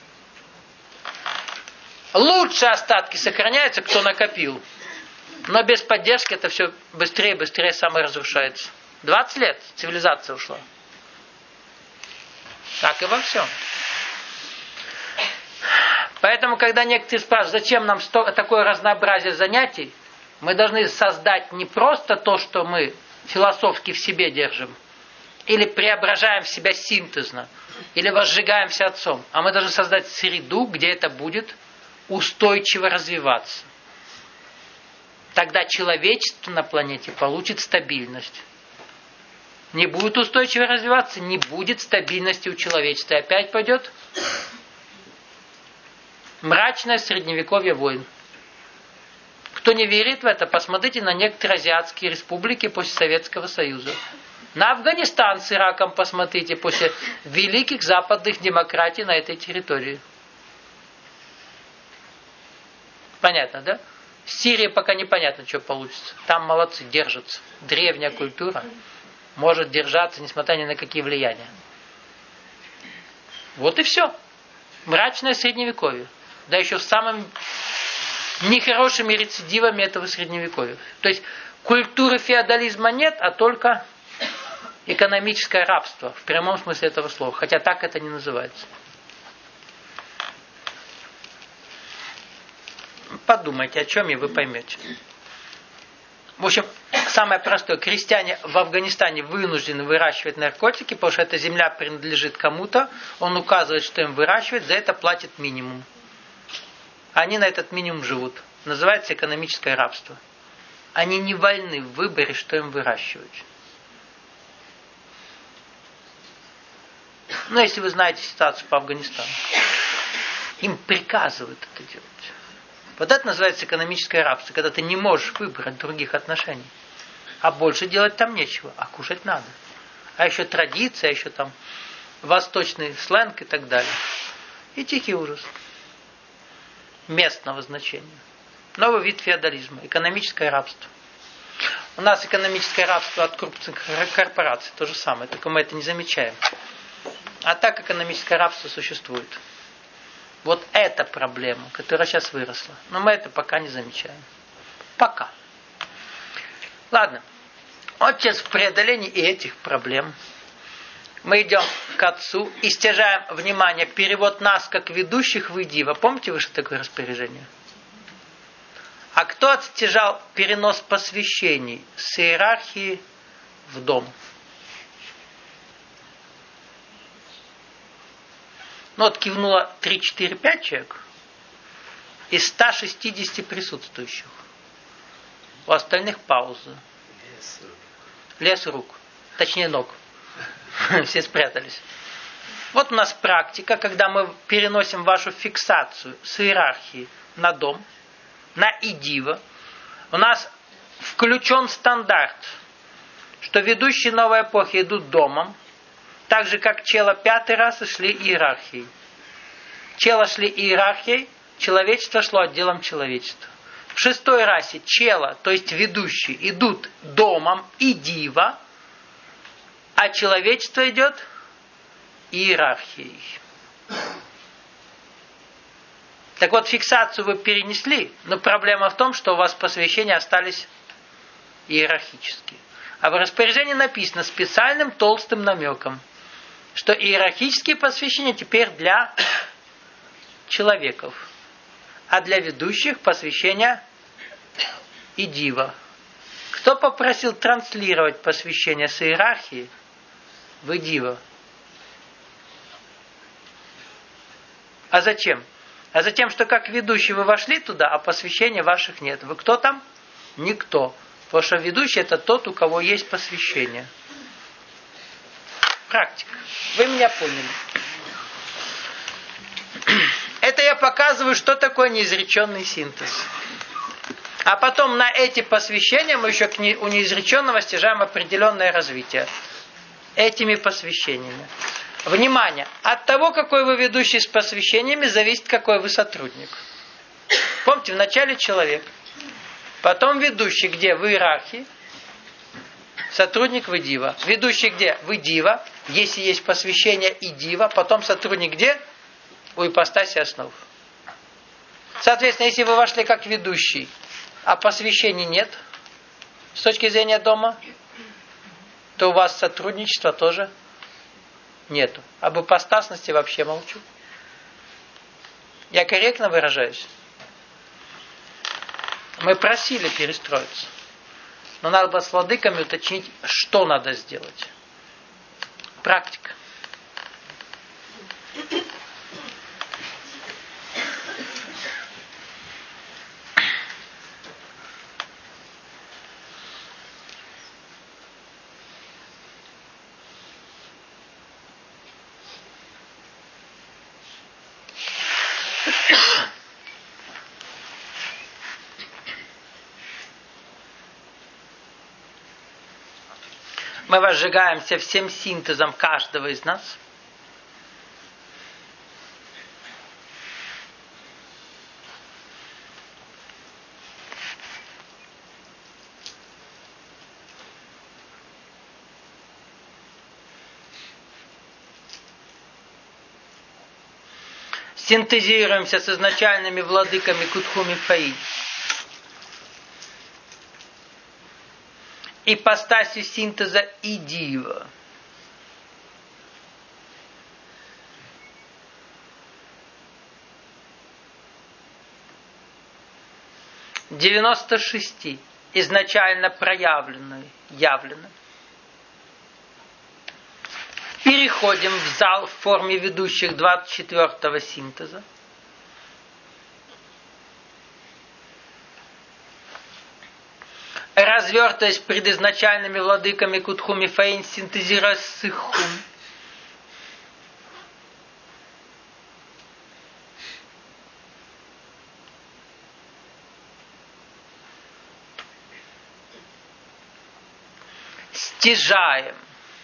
Лучшие остатки сохраняются, кто накопил. Но без поддержки это все быстрее и быстрее саморазрушается. 20 лет цивилизация ушла. Так и во всем. Поэтому, когда некоторые спрашивают, зачем нам такое разнообразие занятий, мы должны создать не просто то, что мы философски в себе держим, или преображаем в себя синтезно, или возжигаемся отцом, а мы должны создать среду, где это будет устойчиво развиваться. Тогда человечество на планете получит стабильность. Не будет устойчиво развиваться, не будет стабильности у человечества. И опять пойдет мрачное средневековье войн. Кто не верит в это, посмотрите на некоторые азиатские республики после Советского Союза. На Афганистан с Ираком посмотрите после великих западных демократий на этой территории. Понятно, да? В Сирии пока непонятно, что получится. Там молодцы, держатся. Древняя культура может держаться, несмотря ни на какие влияния. Вот и все. Мрачное средневековье. Да еще с самыми нехорошими рецидивами этого средневековья. То есть культуры феодализма нет, а только экономическое рабство. В прямом смысле этого слова. Хотя так это не называется. Подумайте, о чем и вы поймете. В общем, самое простое. Крестьяне в Афганистане вынуждены выращивать наркотики, потому что эта земля принадлежит кому-то. Он указывает, что им выращивать, за это платит минимум. Они на этот минимум живут. Называется экономическое рабство. Они не вольны в выборе, что им выращивать. Если вы знаете ситуацию по Афганистану. Им приказывают это делать. Вот это называется экономическое рабство, когда ты не можешь выбрать других отношений. А больше делать там нечего, а кушать надо. А еще традиция, а еще там восточный сленг и так далее. И тихий ужас. Местного значения. Новый вид феодализма. Экономическое рабство. У нас экономическое рабство от крупных корпораций. То же самое, только мы это не замечаем. А так экономическое рабство существует. Вот эта проблема, которая сейчас выросла. Но мы это пока не замечаем. Пока. Ладно. Вот сейчас в преодолении и этих проблем мы идем к Отцу и стяжаем, внимание, перевод нас как ведущих в Идива. Помните вы, что такое распоряжение? А кто отстяжал перенос посвящений с иерархии в дом? Ну вот кивнуло 3, 4, 5 человек из 160 присутствующих. У остальных пауза. Лес рук. Точнее ног. Все спрятались. Вот у нас практика, когда мы переносим вашу фиксацию с иерархии на дом, на идива. У нас включен стандарт, что ведущие новой эпохи идут домом, так же, как чела 5-й расы шли иерархией. Чела шли иерархией, человечество шло отделом человечества. В 6-й расе чела, то есть ведущие, идут домом и дива, а человечество идет иерархией. Так вот, фиксацию вы перенесли, но проблема в том, что у вас посвящения остались иерархические. А в распоряжении написано специальным толстым намеком, что иерархические посвящения теперь для человеков, а для ведущих посвящения и дива. Кто попросил транслировать посвящение с иерархии в дива? А зачем? А затем, что как ведущий вы вошли туда, а посвящения ваших нет. Вы кто там? Никто. Потому что ведущий это тот, у кого есть посвящение. Практика. Вы меня поняли. Это я показываю, что такое неизреченный синтез. А потом на эти посвящения мы еще у неизреченного стяжаем определенное развитие. Этими посвящениями. Внимание! От того, какой вы ведущий с посвящениями, зависит, какой вы сотрудник. Помните, вначале человек, потом ведущий где? В иерархии, сотрудник в дива. Ведущий где? В дива, если есть посвящение и дива, потом сотрудник где? У ипостаси основ. Соответственно, если вы вошли как ведущий, а посвящений нет, с точки зрения дома, то у вас сотрудничества тоже нету. Об ипостасности вообще молчу. Я корректно выражаюсь? Мы просили перестроиться. Но надо было с владыками уточнить, что надо сделать. Практика. Мы возжигаемся всем синтезом каждого из нас. Синтезируемся с изначальными владыками Кутхуми Фаи. Ипостасью синтеза и дива. Девяносто 96 изначально проявленной, явленной. Переходим в зал в форме ведущих 24-го синтеза. Развертываясь пред изначальными владыками Кутхуми Фаин, синтезируя Сыххум. Стяжаем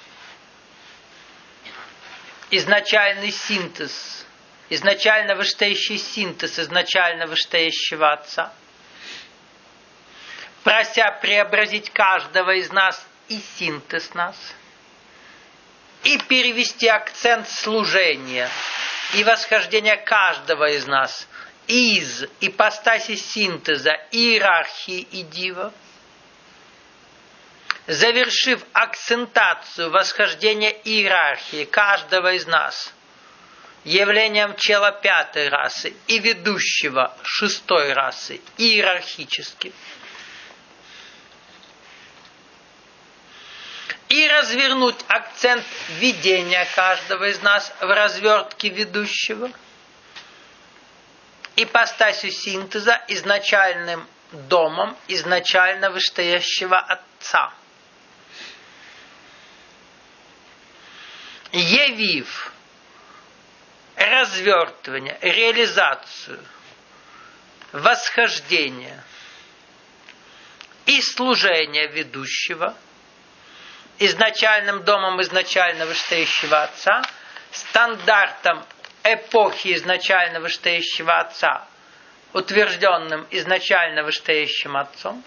изначальный синтез, изначально вышестоящий синтез изначально вышестоящего Отца, прося преобразить каждого из нас и синтез нас, и перевести акцент служения и восхождения каждого из нас из ипостаси синтеза, иерархии и дива, завершив акцентацию восхождения иерархии каждого из нас явлением чела 5-й расы и ведущего 6-й расы иерархически, и и развернуть акцент видения каждого из нас в развертке ведущего, ипостасью синтеза изначальным домом изначально вышестоящего Отца. Явив развертывание, реализацию, восхождение и служение ведущего изначальным домом изначально вышестоящего Отца, стандартом эпохи изначально вышестоящего Отца, утвержденным изначально вышестоящим Отцом,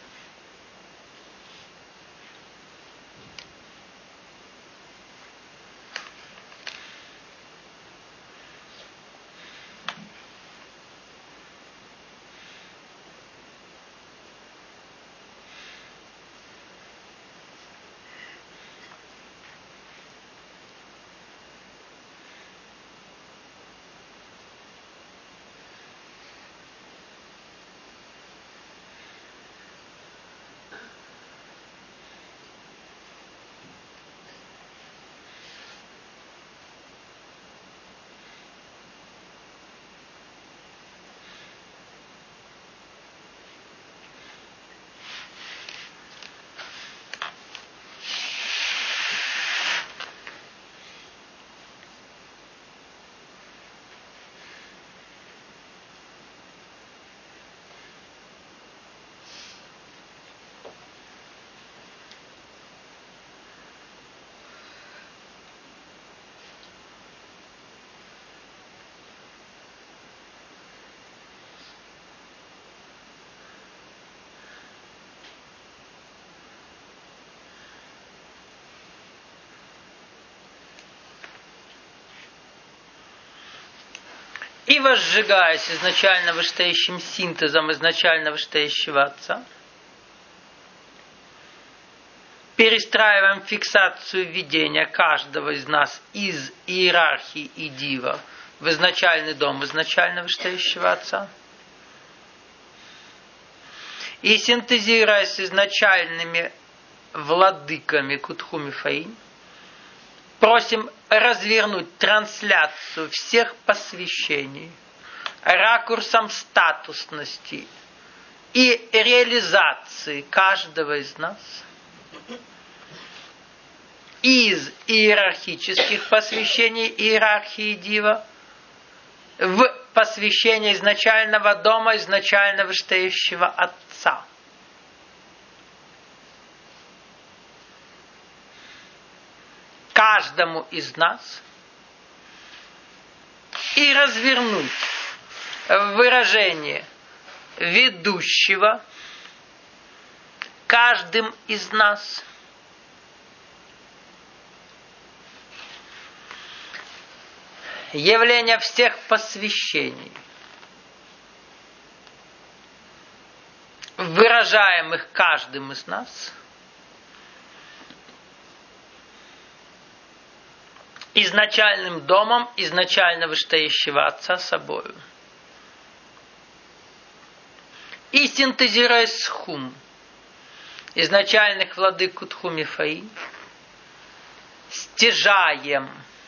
и возжигаясь изначально вышестоящим синтезом изначально вышестоящего Отца, перестраиваем фиксацию видения каждого из нас из иерархии и дива в изначальный дом изначально вышестоящего Отца, и синтезируясь с изначальными владыками Кутхуми Фаим, просим развернуть трансляцию всех посвящений ракурсом статусности и реализации каждого из нас из иерархических посвящений иерархии Дива в посвящение изначального дома изначально вышестоящего Отца. Каждому из нас и развернуть выражение ведущего каждым из нас явление всех посвящений, выражаемых каждым из нас изначальным домом изначально вышестоящего Отца собою. И синтезируя схум изначальных владык Кутхуми Фаим, стяжаем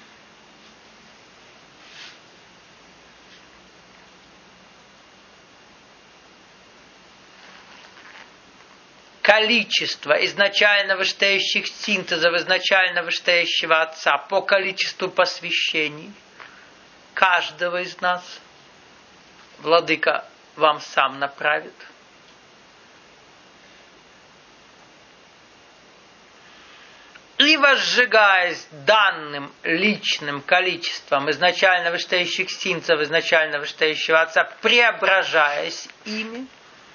количество изначально вышестоящих синтезов изначально вышестоящего Отца по количеству посвящений каждого из нас, Владыка вам сам направит. И возжигаясь данным личным количеством изначально вышестоящих синтезов изначально вышестоящего Отца, преображаясь ими,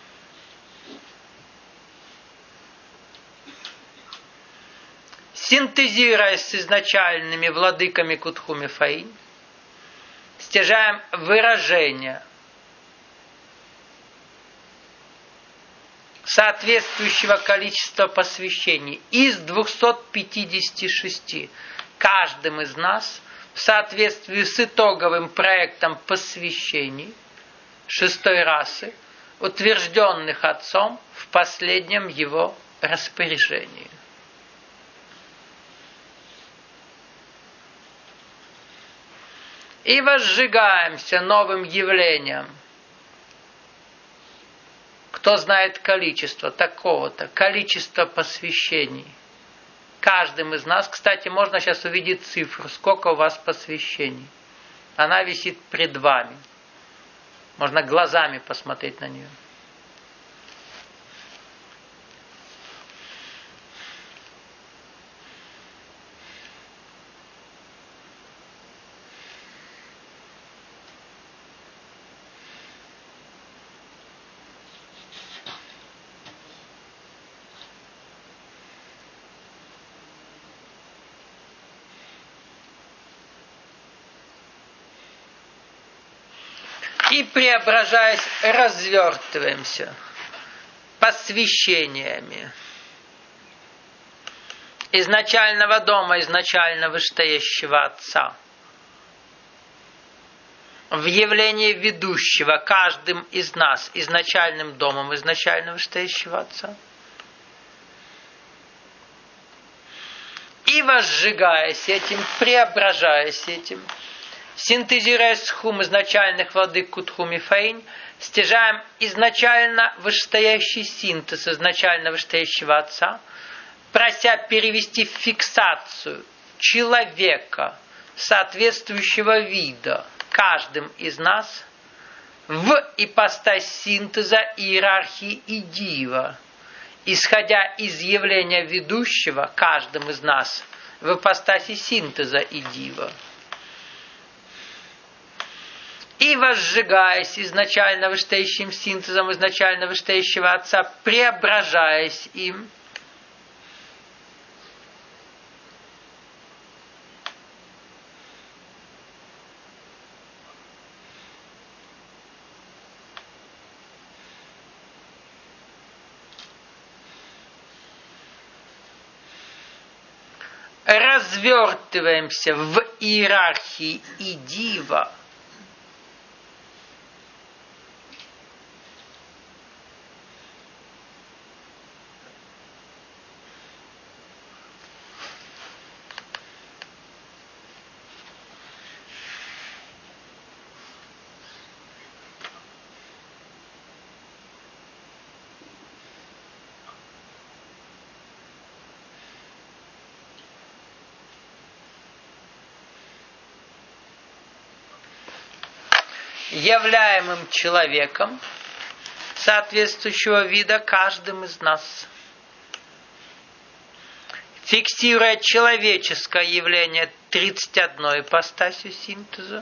синтезируясь с изначальными владыками Кутхуми Фаим, стяжаем выражение соответствующего количества посвящений из 256 каждым из нас в соответствии с итоговым проектом посвящений шестой расы, утвержденных Отцом в последнем его распоряжении. И возжигаемся новым явлением. Кто знает количество такого-то, количество посвящений. Каждым из нас, кстати, можно сейчас увидеть цифру, сколько у вас посвящений. Она висит пред вами. Можно глазами посмотреть на нее. И, преображаясь, развертываемся посвящениями изначального дома, изначально вышестоящего Отца, в явлении ведущего каждым из нас изначальным домом, изначально вышестоящего Отца, и возжигаясь этим, преображаясь этим, синтезируя схум изначальных владык Кутхум и Фаинь, стяжаем изначально вышестоящий синтез изначально вышестоящего Отца, прося перевести в фиксацию человека, соответствующего вида, каждым из нас, в ипостась синтеза, иерархии и дива, исходя из явления ведущего, каждым из нас, в ипостаси синтеза и дива. И возжигаясь изначально вышестоящим синтезом изначально вышестоящего Отца, преображаясь им, развертываемся в иерархии и дива, являемым человеком соответствующего вида каждым из нас. Фиксируя человеческое явление 31 ипостасью синтеза,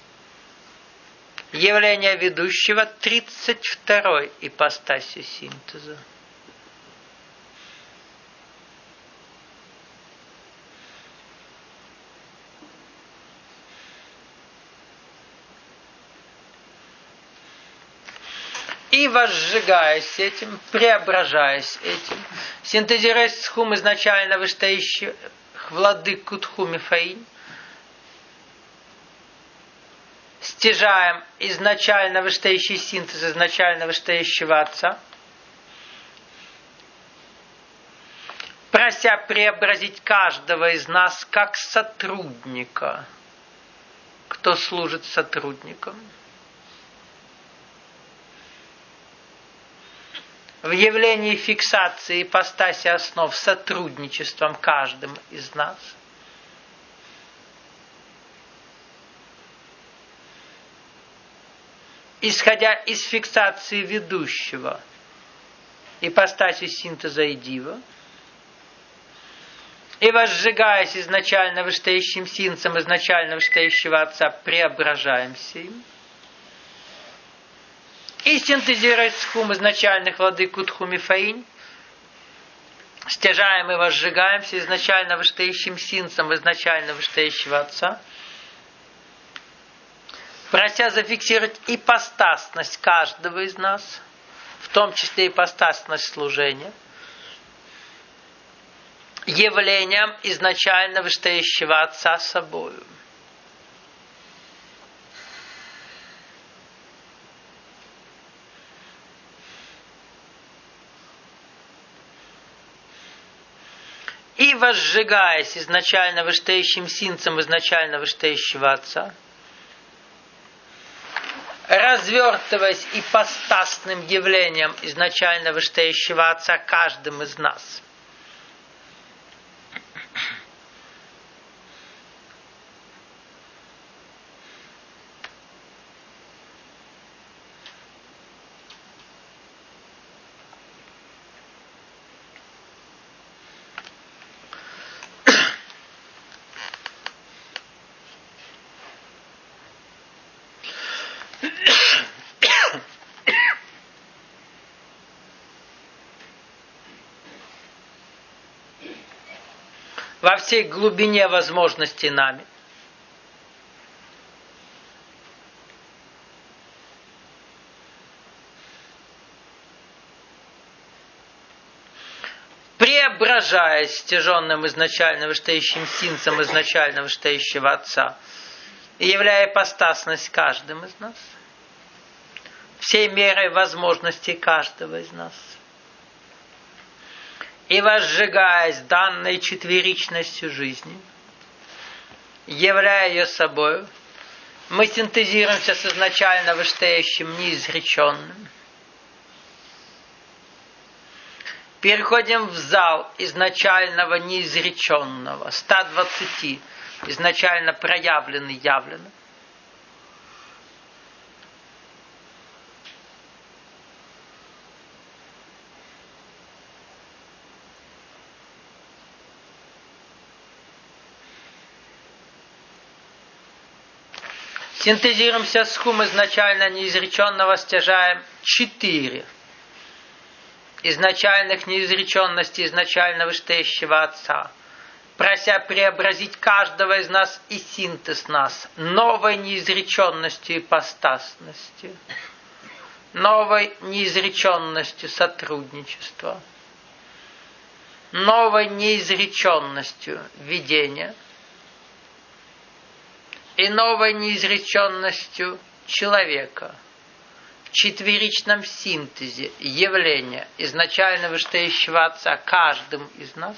явление ведущего 32 ипостасью синтеза. И возжигаясь этим, преображаясь этим, синтезируясь схум изначально вышестоящих владык Кутхум и Фаинь, стяжаем изначально вышестоящий синтез изначально вышестоящего Отца, прося преобразить каждого из нас как сотрудника, кто служит сотрудником, в явлении фиксации ипостаси основ сотрудничеством каждым из нас, исходя из фиксации ведущего ипостаси синтеза и дива, и возжигаясь изначально вышестоящим синтезом изначально вышестоящего Отца, преображаемся им, и синтезируя схум изначальных владык Кутхум и Фаинь, стяжаем и возжигаемся изначально вышестоящим синтезом изначально вышестоящего Отца, прося зафиксировать ипостасность каждого из нас, в том числе ипостасность служения, явлением изначально вышестоящего Отца собою. И возжигаясь изначально вышестоящим синтезом изначально вышестоящего Отца, развертываясь ипостасным явлением изначально вышестоящего Отца каждым из нас. Во всей глубине возможностей нами. Преображаясь стяженным изначально вышестоящим синцем изначально вышестоящего Отца и являя ипостасность каждым из нас, всей мерой возможностей каждого из нас. И возжигаясь данной четверичностью жизни, являя ее собою, мы синтезируемся с изначально вышестоящим неизреченным. Переходим в зал изначального неизреченного, 120, изначально проявленный, явленный. Синтезируемся с хум изначально неизреченного, стяжаем 4 изначальных неизреченностей изначально вышестоящего Отца, прося преобразить каждого из нас и синтез нас новой неизреченностью ипостасности, новой неизреченностью сотрудничества, новой неизреченностью видения и новой неизреченностью человека в четверичном синтезе явления изначально вышестоящего Отца каждым из нас.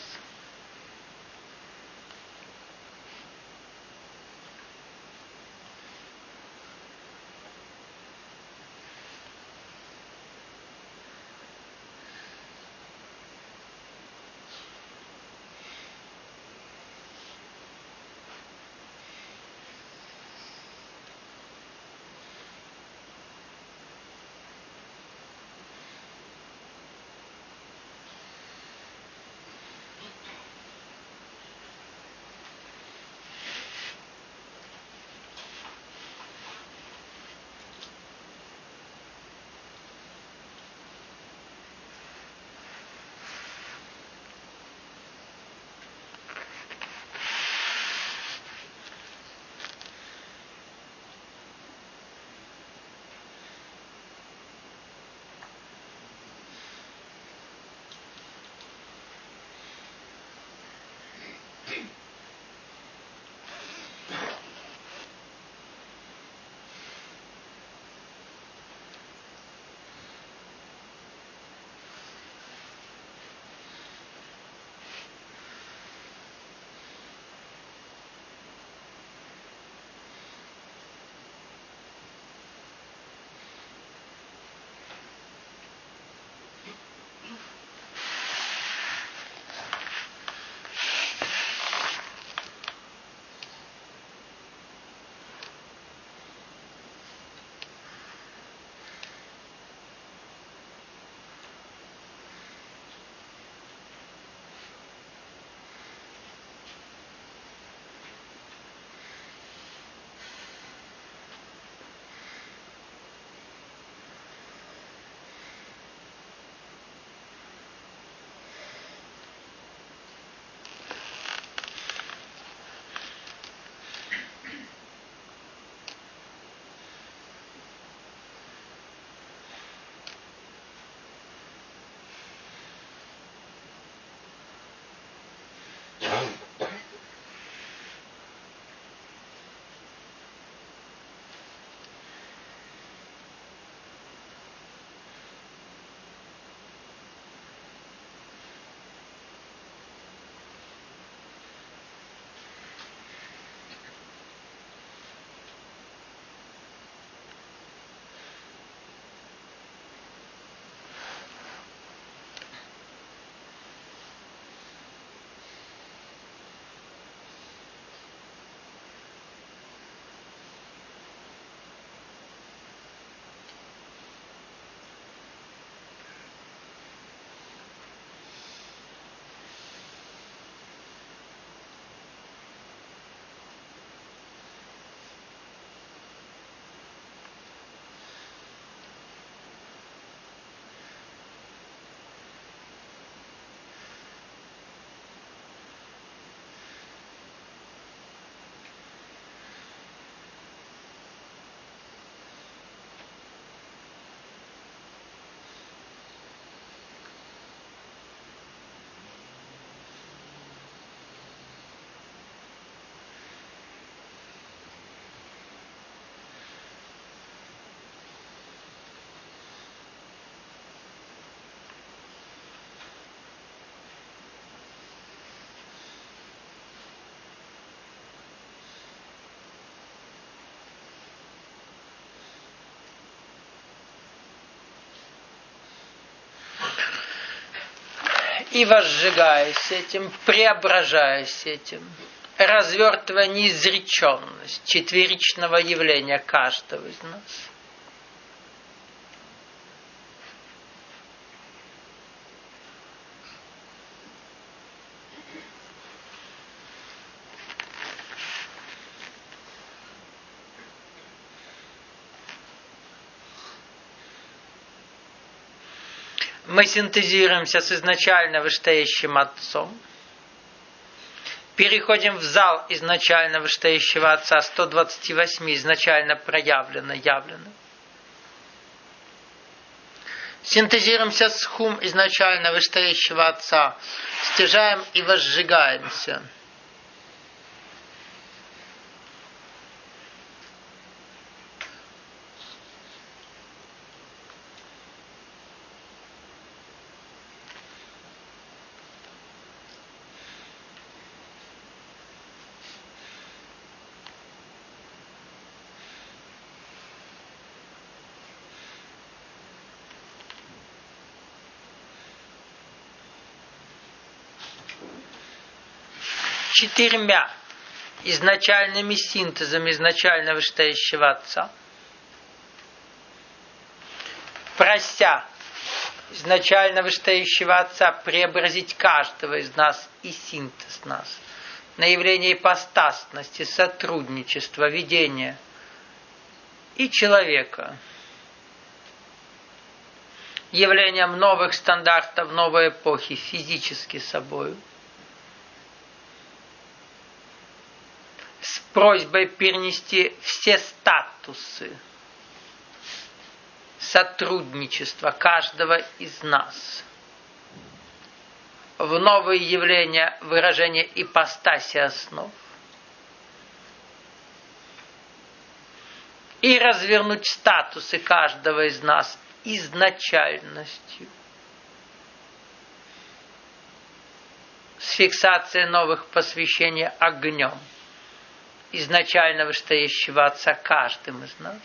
И возжигаясь этим, преображаясь этим, развертывая неизреченность четверичного явления каждого из нас. Мы синтезируемся с изначально вышестоящим Отцом, переходим в зал изначально вышестоящего Отца 128, изначально проявлено, явлено. Синтезируемся с Хум изначально вышестоящего Отца, стяжаем и возжигаемся. Четырьмя изначальными синтезами изначально вышестоящего Отца, прося изначально вышестоящего Отца преобразить каждого из нас и синтез нас на явление ипостасности, сотрудничества, видения и человека, явлением новых стандартов новой эпохи физически собою, с просьбой перенести все статусы сотрудничества каждого из нас в новые явления выражения ипостаси основ и развернуть статусы каждого из нас изначальностью с фиксацией новых посвящений огнем изначально вышестоящего Отца каждым из нас.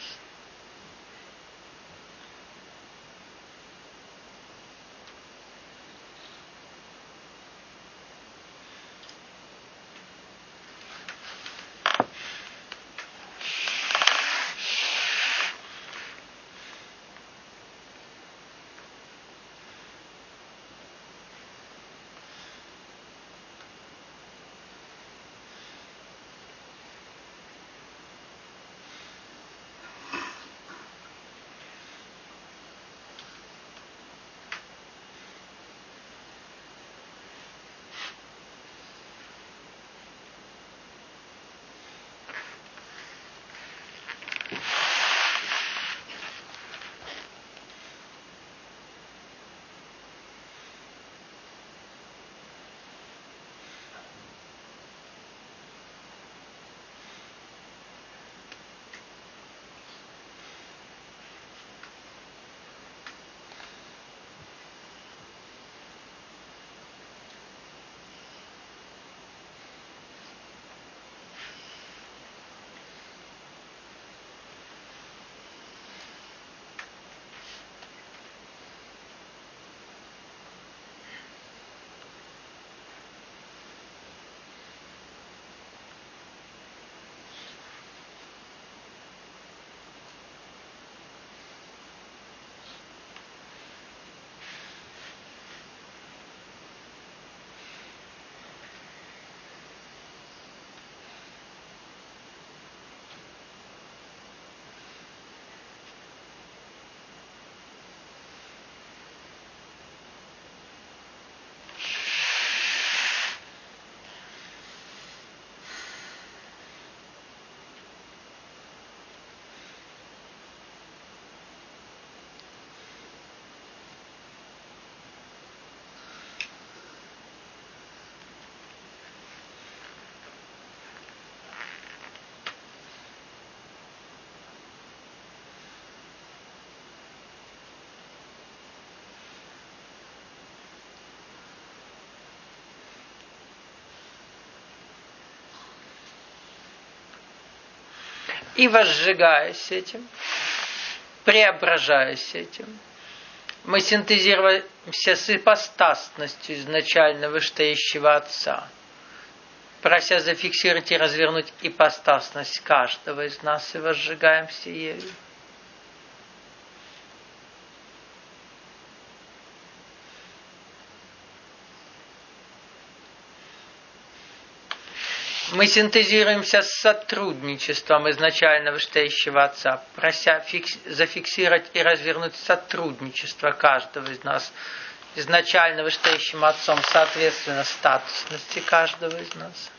И возжигаясь этим, преображаясь этим, Мы синтезируемся с ипостасностью изначально вышестоящего Отца, прося зафиксировать и развернуть ипостасность каждого из нас, и возжигаемся ею. Мы синтезируемся с сотрудничеством изначально вышестоящего Отца, прося зафиксировать и развернуть сотрудничество каждого из нас изначально вышестоящим Отцом, соответственно статусности каждого из нас.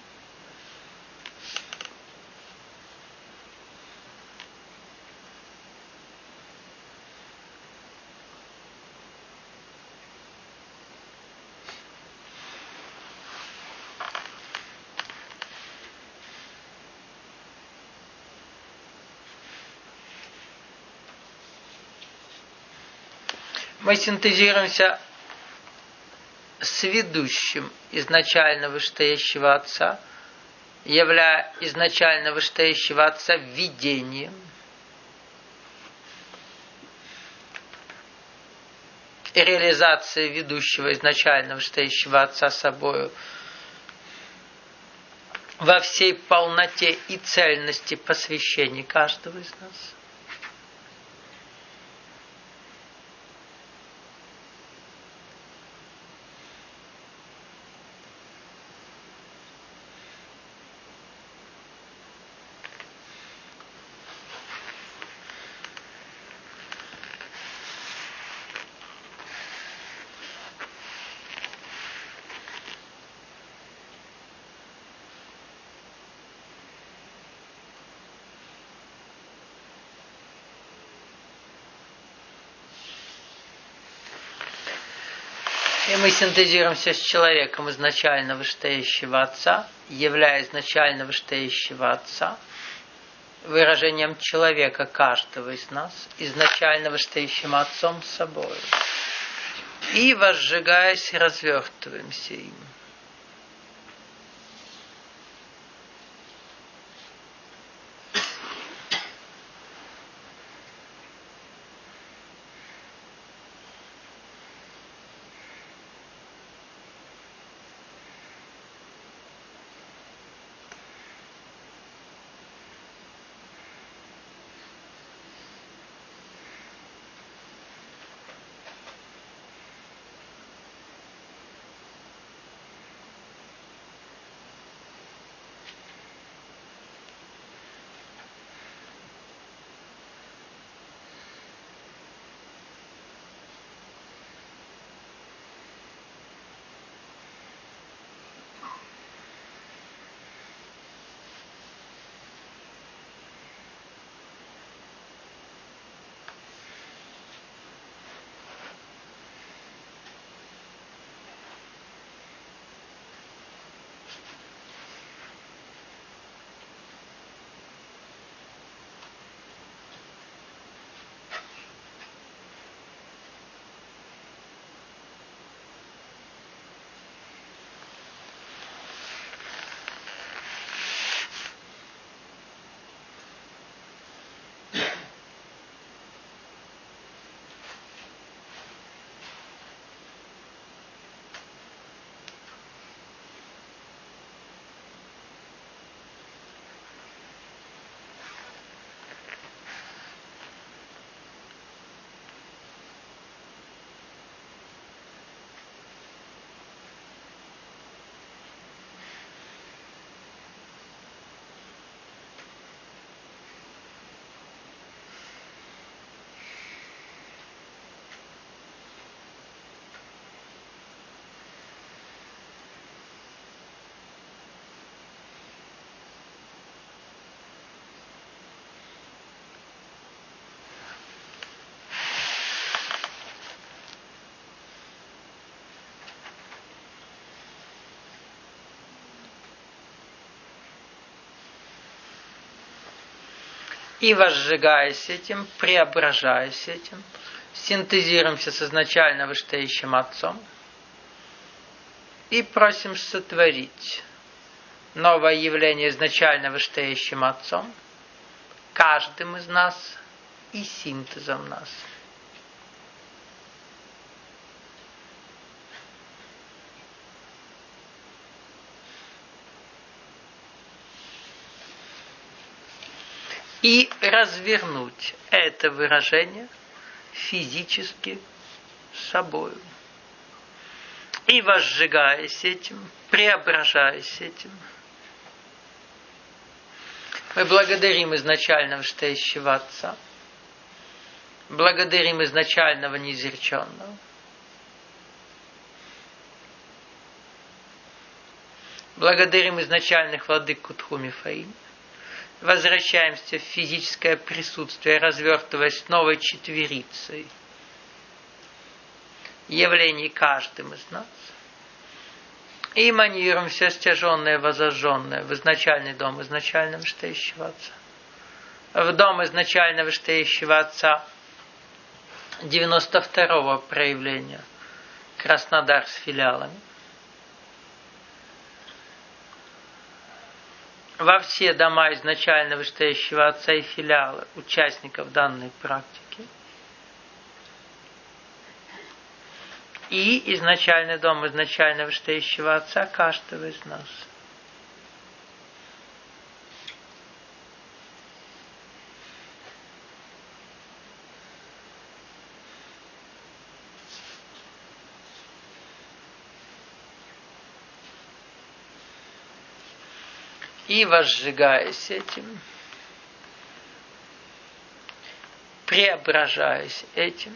Мы синтезируемся с ведущим изначально вышестоящего Отца, являя изначально вышестоящего Отца видением. И реализация ведущего изначально вышестоящего Отца собою во всей полноте и цельности посвящения каждого из нас. И мы синтезируемся с человеком изначально вышестоящего Отца, являя изначально вышестоящего Отца выражением человека каждого из нас, изначально вышестоящим Отцом собой. И, возжигаясь, развертываемся им. И, возжигаясь этим, преображаясь этим, синтезируемся с изначально вышестоящим Отцом и просим сотворить новое явление изначально вышестоящим Отцом, каждым из нас и синтезом нас. и развернуть это выражение физически собою. И возжигаясь этим, преображаясь этим, мы благодарим изначального Вышестоящего Отца, благодарим изначального неизреченного, благодарим изначальных владык Кутху Мифаим, возвращаемся в физическое присутствие, развертываясь новой четверицей явлений каждым из нас, и манируем все стяженное, возожженное в изначальный дом изначального Вышестоящего Отца, в дом изначального Вышестоящего Отца 92-го проявления Краснодар с филиалами, во все дома изначально Вышестоящего Отца и филиалы участников данной практики, и изначальный дом изначально Вышестоящего Отца каждого из нас. И возжигаясь этим, преображаясь этим,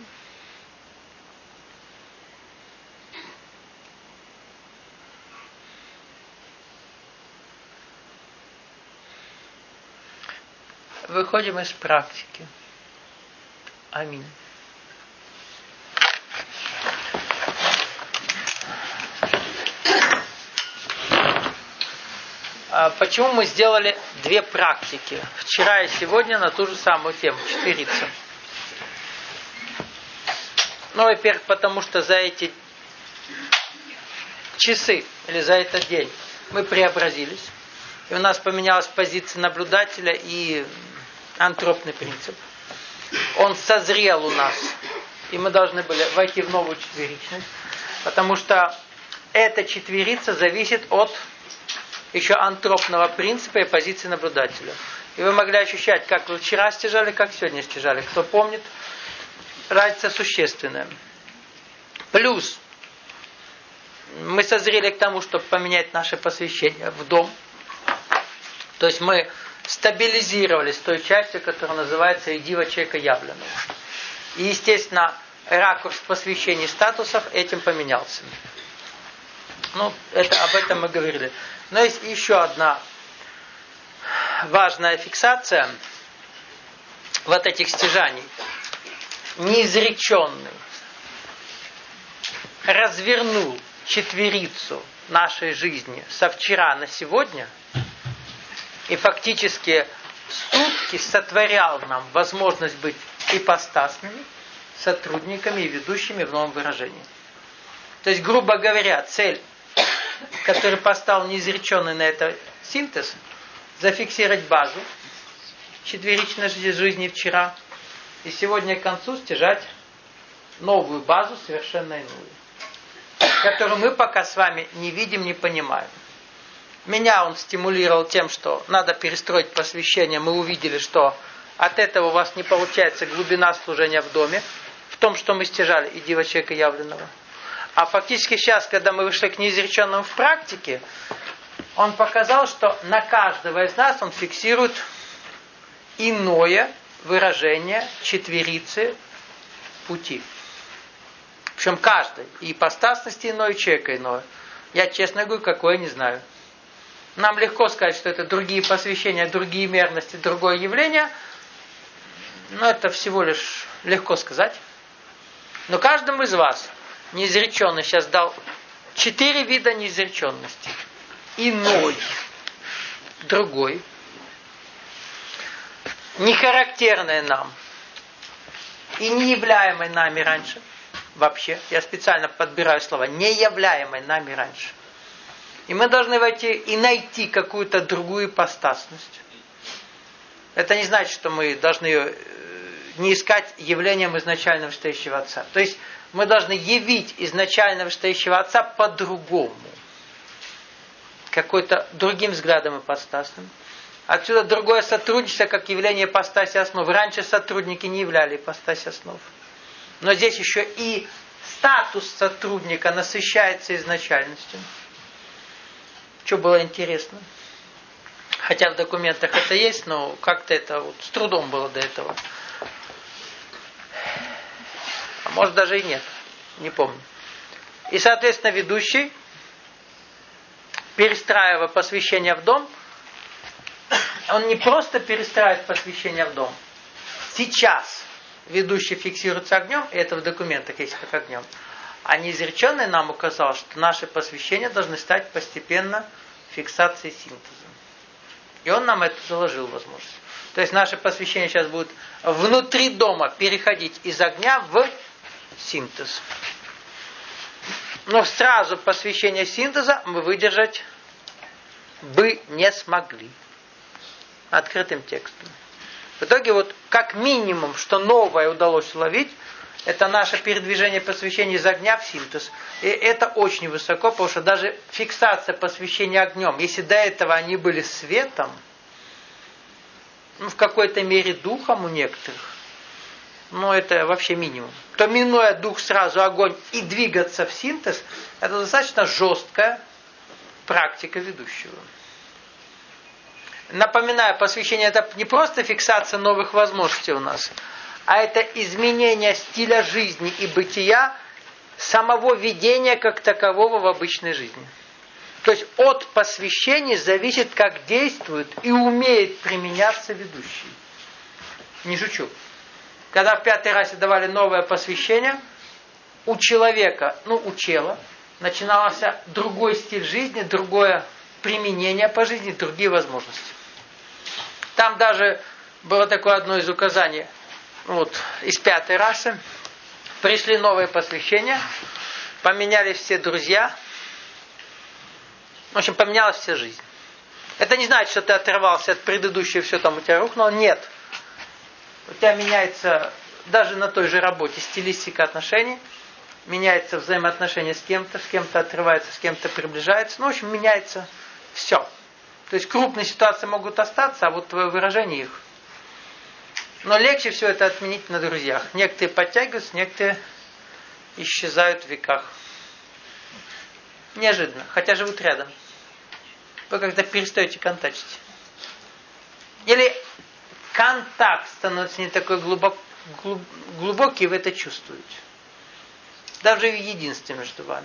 выходим из практики. Аминь. Почему мы сделали две практики? Вчера и сегодня на ту же самую тему, четверица. Ну, во-первых, потому что за эти часы или за этот день мы преобразились. И у нас поменялась позиция наблюдателя и антропный принцип. Он созрел у нас. И мы должны были войти в новую четверичность. Потому что эта четверица зависит от еще антропного принципа и позиции наблюдателя. И вы могли ощущать, как вы вчера стяжали, как сегодня стяжали. Кто помнит, разница существенная. Плюс мы созрели к тому, чтобы поменять наше посвящение в дом. То есть мы стабилизировались той частью, которая называется «Идива Чека Явленного». И, естественно, ракурс посвящения статусов этим поменялся. Ну, об этом мы говорили. Но есть еще одна важная фиксация вот этих стяжаний. Неизреченный развернул четверицу нашей жизни со вчера на сегодня и фактически сутки сотворял нам возможность быть ипостасными, сотрудниками и ведущими в новом выражении. То есть, грубо говоря, цель, который поставил неизреченный на это синтез, зафиксировать базу четверичной жизни вчера и сегодня к концу стяжать новую базу, совершенно иную, которую мы пока с вами не видим, не понимаем. Меня он стимулировал тем, что надо перестроить посвящение. Мы увидели, что от этого у вас не получается глубина служения в доме, в том, что мы стяжали Идива Чека Явленного. А фактически сейчас, когда мы вышли к неизреченному в практике, он показал, что на каждого из нас он фиксирует иное выражение четверицы пути. Причем каждый. И ипостасности иной, и человека иное. Я честно говорю, какое не знаю. Нам легко сказать, что это другие посвящения, другие мерности, другое явление. Но это всего лишь легко сказать. Но каждому из вас неизреченный сейчас дал 4 вида неизреченности. Иной, другой, не характерный нам и не являемый нами раньше. Вообще, я специально подбираю слова, не являемый нами раньше. И мы должны войти и найти какую-то другую ипостасность. Это не значит, что мы должны ее не искать явлением изначального Вышестоящего Отца. То есть мы должны явить изначального Вышестоящего Отца по-другому. Какой-то другим взглядом ипостасным. Отсюда другое сотрудничество, как явление ипостаси основ. Раньше сотрудники не являли ипостаси основ. Но здесь еще и статус сотрудника насыщается изначальностью. Что было интересно? Хотя в документах это есть, но как-то это вот с трудом было до этого. А может даже и нет. Не помню. И, соответственно, ведущий, перестраивая посвящение в дом, он не просто перестраивает посвящение в дом. Сейчас ведущий фиксируется огнем, и это в документах есть как огнем. А неизреченный нам указал, что наши посвящения должны стать постепенно фиксацией синтеза. И он нам это заложил возможность. То есть наше посвящение сейчас будет внутри дома переходить из огня в синтез. Но сразу посвящение синтеза мы выдержать бы не смогли. Открытым текстом. В итоге вот как минимум, что новое удалось уловить, это наше передвижение посвящения из огня в синтез. И это очень высоко, потому что даже фиксация посвящения огнем, если до этого они были светом, в какой-то мере духом у некоторых, но это вообще минимум, то минуя дух сразу огонь и двигаться в синтез, это достаточно жесткая практика ведущего. Напоминаю, посвящение это не просто фиксация новых возможностей у нас, а это изменение стиля жизни и бытия самого видения как такового в обычной жизни. То есть от посвящения зависит, как действует и умеет применяться ведущий. Не шучу. Когда в 5-й расе давали новое посвящение, у человека, у чела, начинался другой стиль жизни, другое применение по жизни, другие возможности. Там даже было такое одно из указаний, из 5-й расы. Пришли новые посвящения, поменялись все друзья. В общем, поменялась вся жизнь. Это не значит, что ты оторвался от предыдущего, все там у тебя рухнуло. Нет. У тебя меняется, даже на той же работе, стилистика отношений, меняется взаимоотношения с кем-то отрывается, с кем-то приближается. В общем, меняется все. То есть крупные ситуации могут остаться, а вот твое выражение их. Но легче все это отменить на друзьях. Некоторые подтягиваются, некоторые исчезают в веках. Неожиданно, хотя живут рядом. Вы когда перестаете контактить. Или контакт становится не такой глубокий, вы это чувствуете. Даже в единстве между вами.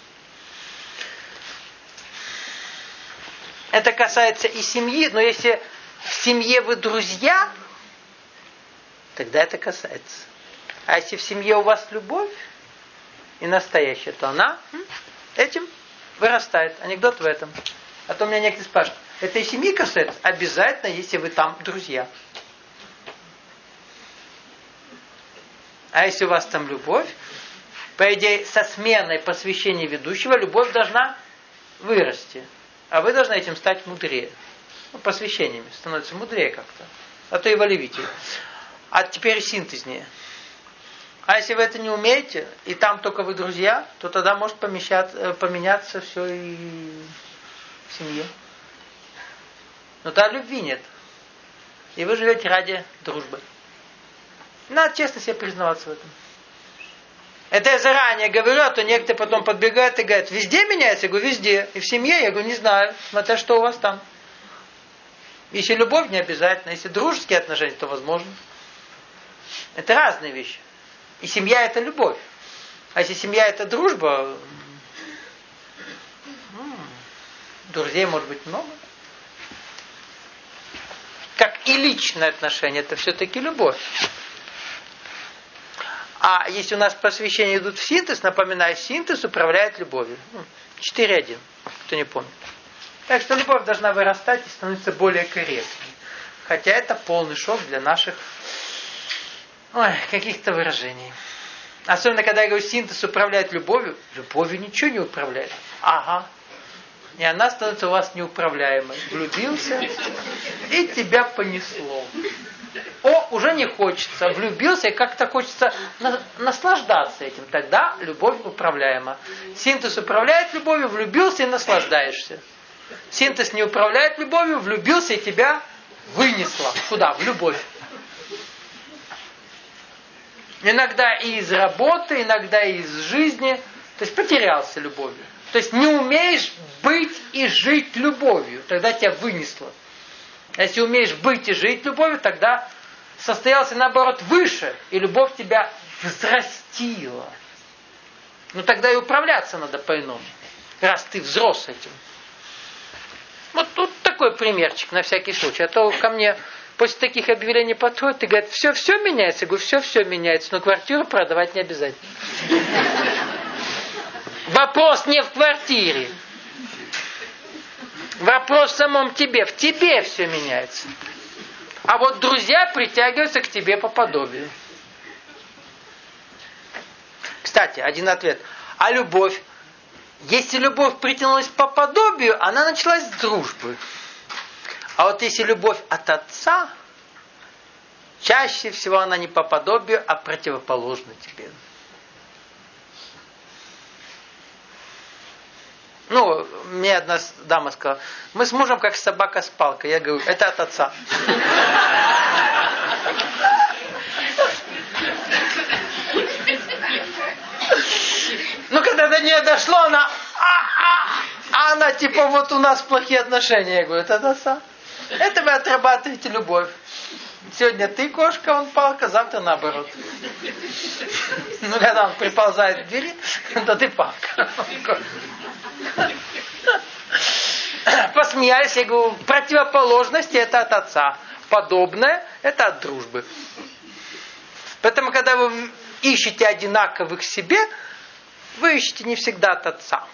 Это касается и семьи, но если в семье вы друзья, тогда это касается. А если в семье у вас любовь и настоящая, то она этим вырастает. Анекдот в этом. А то меня некоторые спрашивают, это и семьи касается? Обязательно, если вы там друзья. А если у вас там любовь, по идее, со сменой посвящения ведущего, любовь должна вырасти. А вы должны этим стать мудрее. Посвящениями становится мудрее как-то. А то и волевитее. А теперь синтезнее. А если вы это не умеете, и там только вы друзья, то тогда может поменяться все и в семье. Но тогда любви нет. И вы живете ради дружбы. Надо честно себе признаваться в этом. Это я заранее говорю, а то некоторые потом подбегают и говорят, везде меняется? Я говорю, везде. И в семье? Я говорю, не знаю, смотря что у вас там. Если любовь, не обязательно. Если дружеские отношения, то возможно. Это разные вещи. И семья это любовь. А если семья это дружба, друзей может быть много. Как и личное отношение, это все-таки любовь. А если у нас посвящения идут в синтез, напоминаю, синтез управляет любовью. 4.1, кто не помнит. Так что любовь должна вырастать и становиться более корректной. Хотя это полный шок для наших каких-то выражений. Особенно, когда я говорю, синтез управляет любовью. Любовью ничего не управляет. Ага. И она становится у вас неуправляемой. Влюбился, и тебя понесло. Уже не хочется. Влюбился, и как-то хочется наслаждаться этим. Тогда любовь управляема. Синтез управляет любовью, влюбился и наслаждаешься. Синтез не управляет любовью, влюбился и тебя вынесла. Куда? В любовь. Иногда и из работы, иногда и из жизни. То есть потерялся любовью. То есть не умеешь быть и жить любовью. Тогда тебя вынесло. А если умеешь быть и жить любовью, тогда состоялся наоборот выше. И любовь тебя взрастила. Ну тогда и управляться надо по-иному. Раз ты взрос этим. Вот тут такой примерчик на всякий случай. А то ко мне после таких объявлений подходят и говорят, все меняется. Я говорю, все меняется, но квартиру продавать не обязательно. Вопрос не в квартире. Вопрос в самом тебе. В тебе все меняется. А вот друзья притягиваются к тебе по подобию. Кстати, один ответ. А любовь? Если любовь притянулась по подобию, она началась с дружбы. А вот если любовь от отца, чаще всего она не по подобию, а противоположна тебе. Ну, мне одна дама сказала, мы с мужем как собака с палкой. Я говорю, это от отца. Ну, когда до нее дошло, она типа, вот у нас плохие отношения. Я говорю, это от отца. Это вы отрабатываете любовь. Сегодня ты кошка, он палка, завтра наоборот. Ну, когда он приползает к двери, то ты палка. Посмеялись, я говорю, противоположности это от отца. Подобное это от дружбы. Поэтому, когда вы ищете одинаковых себе, вы ищете не всегда от отца.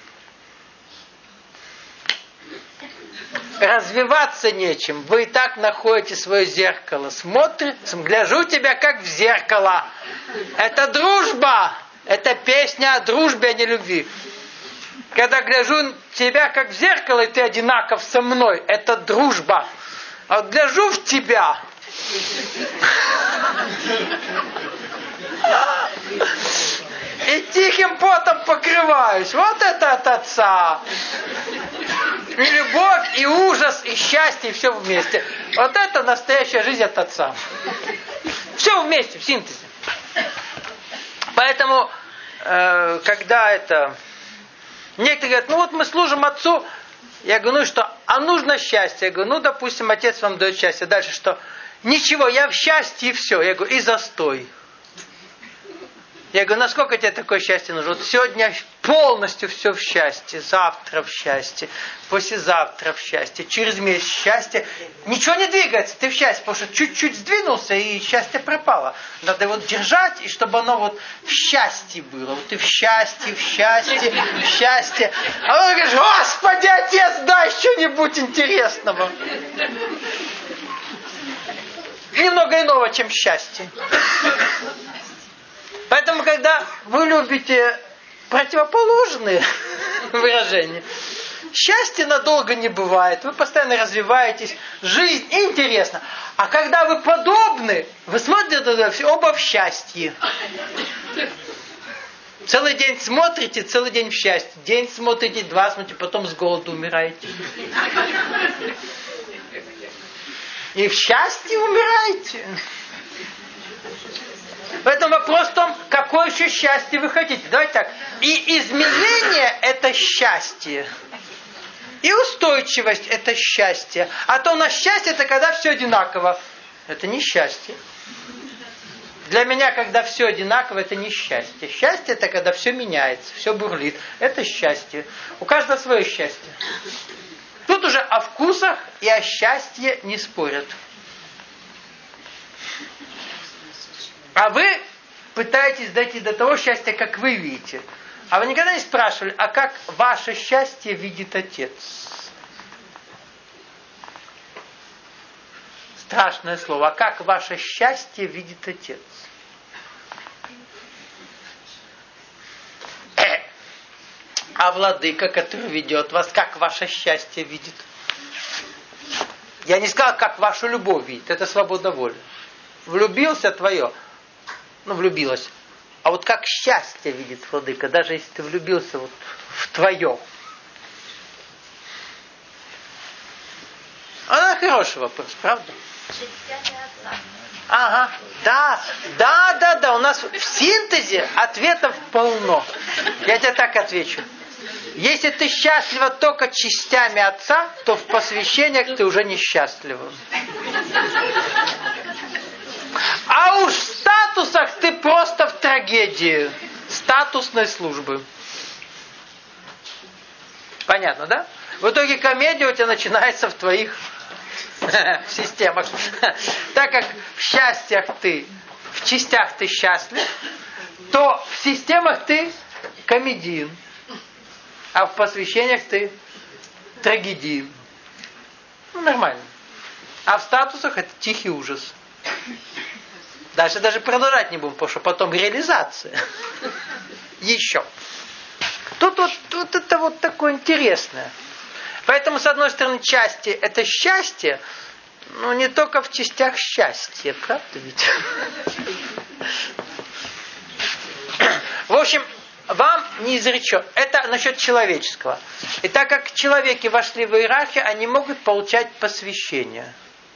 Развиваться нечем. Вы и так находите свое зеркало. Смотрите, гляжу тебя как в зеркало. Это дружба. Это песня о дружбе, а не любви. Когда гляжу тебя как в зеркало, и ты одинаков со мной, это дружба. А вот гляжу в тебя. И тихим потом покрываюсь. Вот это от отца. И любовь, и ужас, и счастье, и все вместе. Вот это настоящая жизнь от отца. Все вместе, в синтезе. Поэтому, когда это... Некоторые говорят, ну вот мы служим отцу. Я говорю, ну и что? А нужно счастье. Я говорю, ну, допустим, отец вам дает счастье. Дальше что? Ничего, я в счастье и все. Я говорю, и застой. Я говорю, насколько тебе такое счастье нужно? Вот сегодня полностью все в счастье, завтра в счастье, послезавтра в счастье, через месяц счастье. Ничего не двигается, ты в счастье, потому что чуть-чуть сдвинулся, и счастье пропало. Надо его держать, и чтобы оно вот в счастье было. Вот ты в счастье, в счастье, в счастье. А он говорит, Господи, отец, дай что-нибудь интересного. Немного иного, чем счастье. Поэтому, когда вы любите противоположные выражения, счастья надолго не бывает. Вы постоянно развиваетесь. Жизнь интересна. А когда вы подобны, вы смотрите оба в счастье. Целый день смотрите, целый день в счастье. День смотрите, два смотрите, потом с голоду умираете. И в счастье умираете. Поэтому вопрос в том, какое еще счастье вы хотите. Давайте так. И изменение – это счастье. И устойчивость – это счастье. А то у нас счастье – это когда все одинаково. Это не счастье. Для меня, когда все одинаково, это не счастье. Счастье – это когда все меняется, все бурлит. Это счастье. У каждого свое счастье. Тут уже о вкусах и о счастье не спорят. А вы пытаетесь дойти до того счастья, как вы видите. А вы никогда не спрашивали, а как ваше счастье видит отец? Страшное слово. А как ваше счастье видит отец? А владыка, который ведет вас, как ваше счастье видит? Я не сказал, как вашу любовь видит. Это свобода воли. Влюбился твое. Влюбилась. А вот как счастье видит владыка, даже если ты влюбился вот в твое. Она хороший вопрос, правда? Ага, да, у нас в синтезе ответов полно. Я тебе так отвечу. Если ты счастлива только частями отца, то в посвящениях ты уже несчастлива. А уж в статусах ты просто в трагедии статусной службы. Понятно, да? В итоге комедия у тебя начинается в твоих системах. Так как в счастьях ты, в частях ты счастлив, то в системах ты комедиен, а в посвящениях ты трагедиен. Ну, нормально. А в статусах это тихий ужас. Дальше даже продолжать не будем, потому что потом реализация. Еще. Тут это вот такое интересное. Поэтому, с одной стороны, части это счастье, но не только в частях счастья, правда ведь? В общем, вам не изречет. Это насчет человеческого. И так как человеки вошли в иерархию, они могут получать посвящение.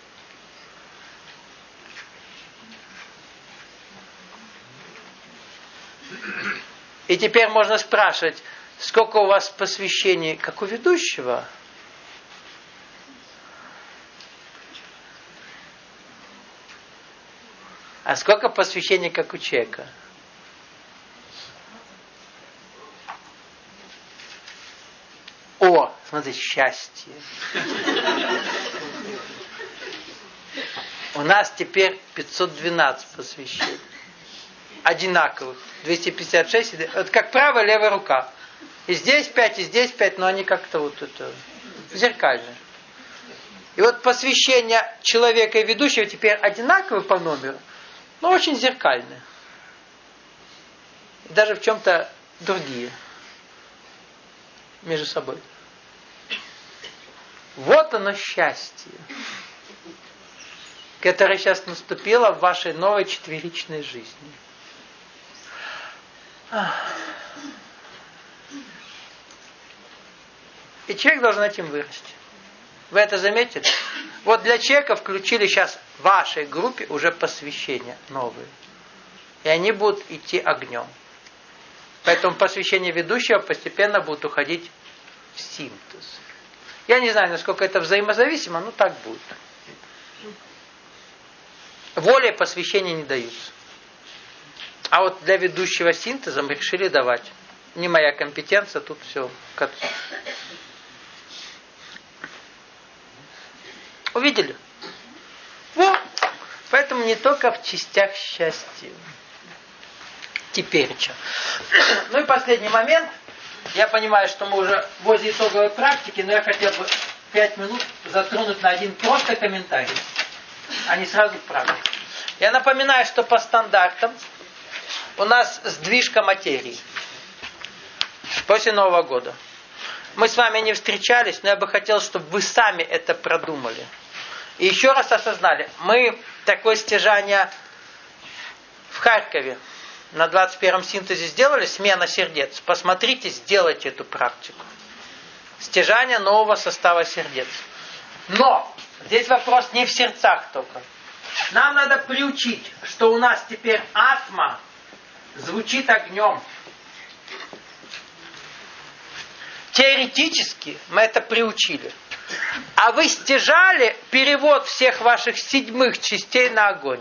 И теперь можно спрашивать, сколько у вас посвящений, как у ведущего? А сколько посвящений, как у человека? О, смотри, счастье. У нас теперь 512 посвящений. Одинаковых. 256. Это как правая и левая рука. И здесь 5, но они как-то вот это зеркальные. И вот посвящения человека и ведущего теперь одинаковые по номеру, но очень зеркальные. И даже в чем-то другие. Между собой. Вот оно счастье, которое сейчас наступило в вашей новой четверичной жизни. И человек должен этим вырасти. Вы это заметили? Вот для человека включили сейчас в вашей группе уже посвящения новые. И они будут идти огнем. Поэтому посвящение ведущего постепенно будет уходить в синтез. Я не знаю, насколько это взаимозависимо, но так будет. Воле посвящения не даются. А вот для ведущего синтеза мы решили давать. Не моя компетенция, тут все к отцу. Увидели? Вот. Поэтому не только в частях счастья. Теперь что? Ну и последний момент. Я понимаю, что мы уже возле итоговой практики, но я хотел бы 5 минут затронуть на один просто комментарий, а не сразу практику. Я напоминаю, что по стандартам у нас сдвижка материи после Нового года. Мы с вами не встречались, но я бы хотел, чтобы вы сами это продумали. И еще раз осознали, мы такое стяжание в Харькове на 21-м синтезе сделали, смена сердец. Посмотрите, сделайте эту практику. Стяжание нового состава сердец. Но здесь вопрос не в сердцах только. Нам надо приучить, что у нас теперь атма звучит огнем. Теоретически мы это приучили. А вы стяжали перевод всех ваших седьмых частей на огонь.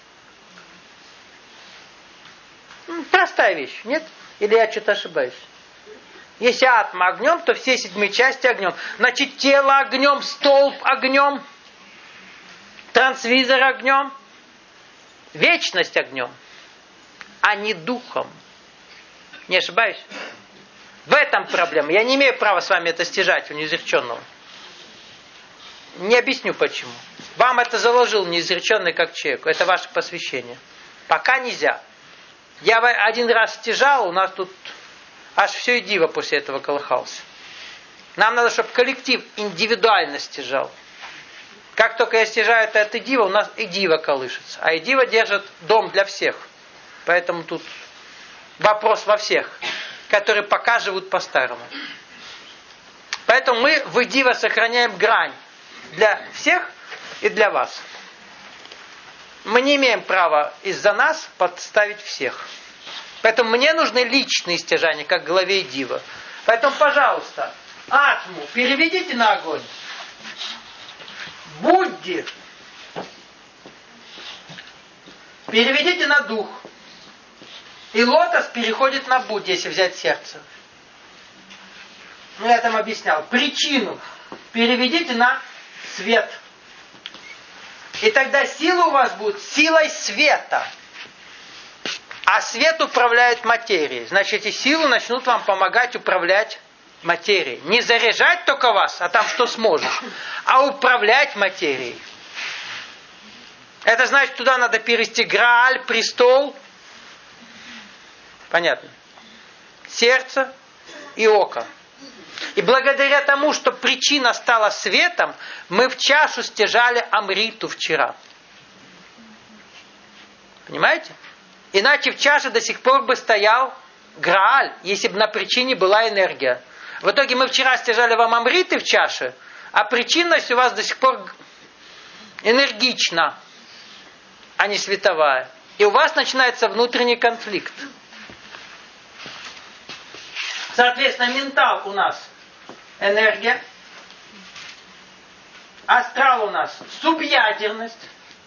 Простая вещь, нет? Или я что-то ошибаюсь? Если атма огнем, то все седьмые части огнем. Значит, тело огнем, столб огнем, трансвизор огнем, вечность огнем, а не духом. Не ошибаюсь? В этом проблема. Я не имею права с вами это стяжать у неизреченного. Не объясню почему. Вам это заложил неизреченный как человеку. Это ваше посвящение. Пока нельзя. Я один раз стяжал, у нас тут аж все и диво после этого колыхался. Нам надо, чтобы коллектив индивидуально стяжал. Как только я стяжаю это идива, у нас идива колышется. А идива держит дом для всех. Поэтому тут вопрос во всех, которые пока живут по-старому. Поэтому мы в идива сохраняем грань для всех и для вас. Мы не имеем права из-за нас подставить всех. Поэтому мне нужны личные стяжания, как главе Дива. Поэтому, пожалуйста, Атму переведите на огонь. Будди переведите на дух. И лотос переходит на Будди, если взять сердце. Я там объяснял. Причину переведите на свет. И тогда сила у вас будет силой света. А свет управляет материей. Значит, эти силы начнут вам помогать управлять материей. Не заряжать только вас, а там что сможешь, а управлять материей. Это значит, туда надо перевести Грааль, престол. Понятно? Сердце и око. И благодаря тому, что причина стала светом, мы в чашу стяжали Амриту вчера. Понимаете? Иначе в чаше до сих пор бы стоял Грааль, если бы на причине была энергия. В итоге мы вчера стяжали вам Амриты в чаше, а причинность у вас до сих пор энергична, а не световая. И у вас начинается внутренний конфликт. Соответственно, ментал у нас энергия, астрал у нас субъядерность.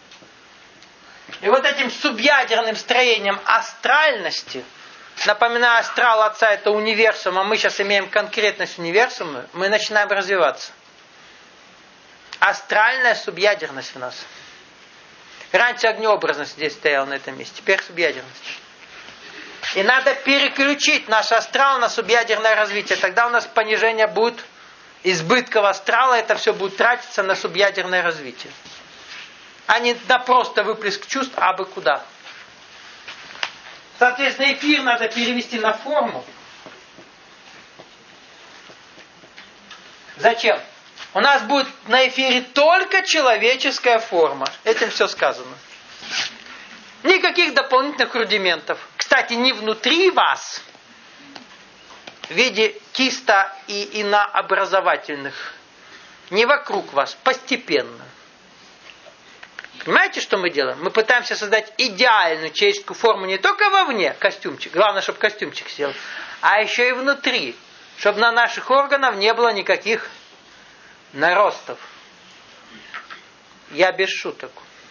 И вот этим субъядерным строением астральности, напоминаю, астрал Отца это универсум, а мы сейчас имеем конкретность универсума, мы начинаем развиваться. Астральная субъядерность у нас. Раньше огнеобразность здесь стояла на этом месте, теперь субъядерность. И надо переключить наш астрал на субъядерное развитие. Тогда у нас понижение будет избытков астрала, это все будет тратиться на субъядерное развитие. А не на просто выплеск чувств, а бы куда. Соответственно, эфир надо перевести на форму. Зачем? У нас будет на эфире только человеческая форма. Этим все сказано. Никаких дополнительных рудиментов. Кстати, не внутри вас, в виде киста и инообразовательных, не вокруг вас, постепенно. Понимаете, что мы делаем? Мы пытаемся создать идеальную человеческую форму не только вовне, костюмчик, главное, чтобы костюмчик сел, а еще и внутри, чтобы на наших органах не было никаких наростов. Я без шуток.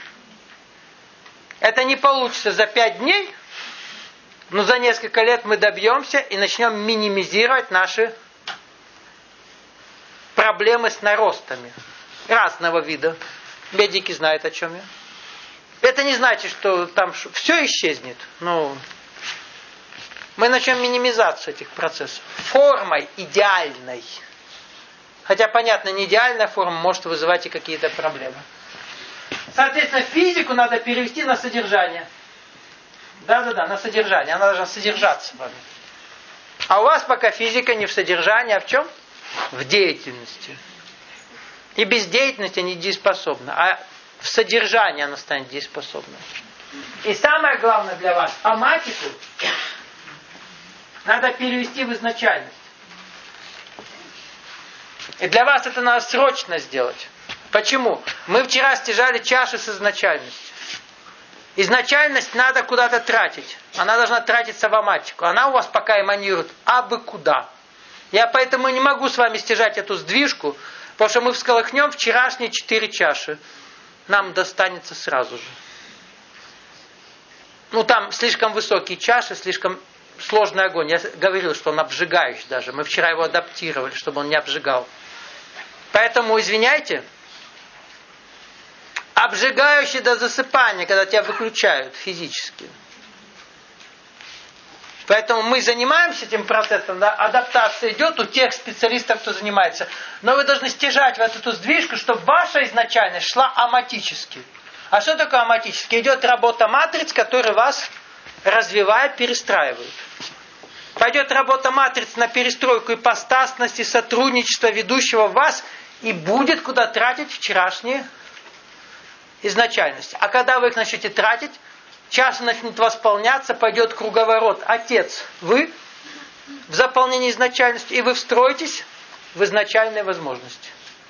Это не получится за 5 дней, но за несколько лет мы добьемся и начнем минимизировать наши проблемы с наростами разного вида. Медики знают, о чем я. Это не значит, что там все исчезнет. Но мы начнем минимизацию этих процессов. Формой идеальной. Хотя, понятно, не идеальная форма может вызывать и какие-то проблемы. Соответственно, физику надо перевести на содержание. Да, на содержание. Она должна содержаться в вами. А у вас пока физика не в содержании, а в чем? В деятельности. И без деятельности не дееспособна. А в содержании она станет дееспособной. И самое главное для вас, аматику надо перевести в изначальность. И для вас это надо срочно сделать. Почему? Мы вчера стяжали чаши с изначальностью. Изначальность надо куда-то тратить. Она должна тратиться в аматику. Она у вас пока эманирует абы куда. Я поэтому не могу с вами стяжать эту сдвижку, потому что мы всколыхнем вчерашние 4 чаши. Нам достанется сразу же. Там слишком высокие чаши, слишком сложный огонь. Я говорил, что он обжигающий даже. Мы вчера его адаптировали, чтобы он не обжигал. Поэтому, извиняйте, обжигающий до засыпания, когда тебя выключают физически. Поэтому мы занимаемся этим процессом, да? Адаптация идет у тех специалистов, кто занимается. Но вы должны стяжать вот эту сдвижку, чтобы ваша изначальность шла аматически. А что такое аматически? Идет работа матриц, которая вас развивает, перестраивает. Пойдет работа матриц на перестройку ипостасности, сотрудничества ведущего в вас, и будет куда тратить вчерашние изначальности. А когда вы их начнете тратить, чаши начнут восполняться, пойдет круговорот. Отец, вы в заполнении изначальности, и вы встроитесь в изначальные возможности.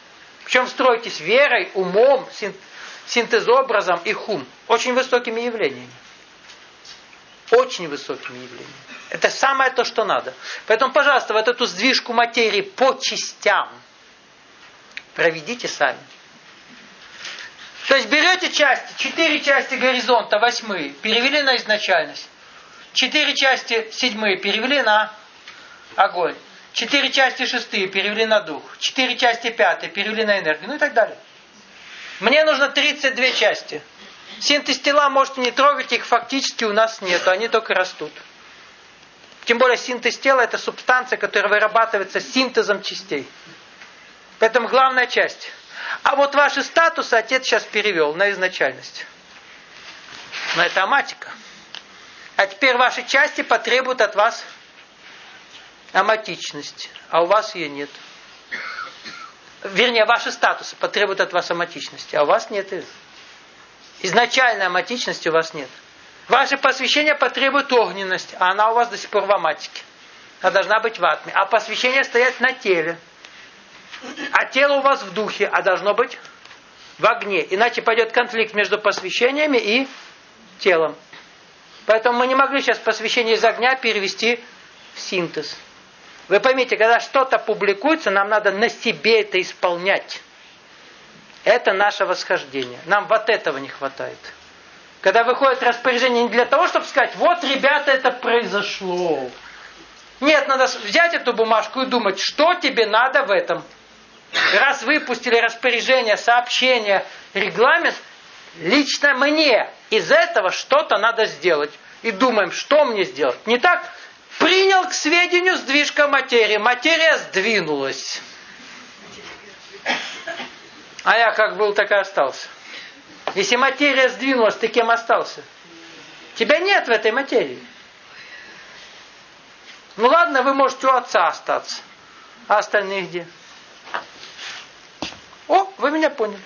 Причем строитесь верой, умом, синтезообразом и хум. Очень высокими явлениями. Очень высокими явлениями. Это самое то, что надо. Поэтому, пожалуйста, вот эту сдвижку материи по частям проведите сами. То есть берете части, 4 части горизонта, 8, перевели на изначальность. 4 части 7 перевели на огонь. 4 части 6 перевели на дух. 4 части 5 перевели на энергию. Ну и так далее. Мне нужно 32 части. Синтез тела можете не трогать, их фактически у нас нет, они только растут. Тем более синтез тела это субстанция, которая вырабатывается синтезом частей. Поэтому главная часть. А вот ваши статусы отец сейчас перевел на изначальность. Но это аматика. А теперь ваши части потребуют от вас аматичности. А у вас ее нет. Вернее, ваши статусы потребуют от вас аматичности. А у вас нет ее. Изначальной аматичности у вас нет. Ваше посвящение потребует огненности. А она у вас до сих пор в аматике. Она должна быть в атме. А посвящение стоять на теле. А тело у вас в духе, а должно быть в огне. Иначе пойдет конфликт между посвящениями и телом. Поэтому мы не могли сейчас посвящение из огня перевести в синтез. Вы поймите, когда что-то публикуется, нам надо на себе это исполнять. Это наше восхождение. Нам вот этого не хватает. Когда выходит распоряжение не для того, чтобы сказать, вот, ребята, это произошло. Нет, надо взять эту бумажку и думать, что тебе надо в этом. Раз выпустили распоряжение, сообщение, регламент, лично мне из этого что-то надо сделать. И думаем, что мне сделать. Не так? Принял к сведению сдвижка материи. Материя сдвинулась. А я как был, так и остался. Если материя сдвинулась, ты кем остался? Тебя нет в этой материи. Ну ладно, вы можете у отца остаться. А остальные где? О, вы меня поняли.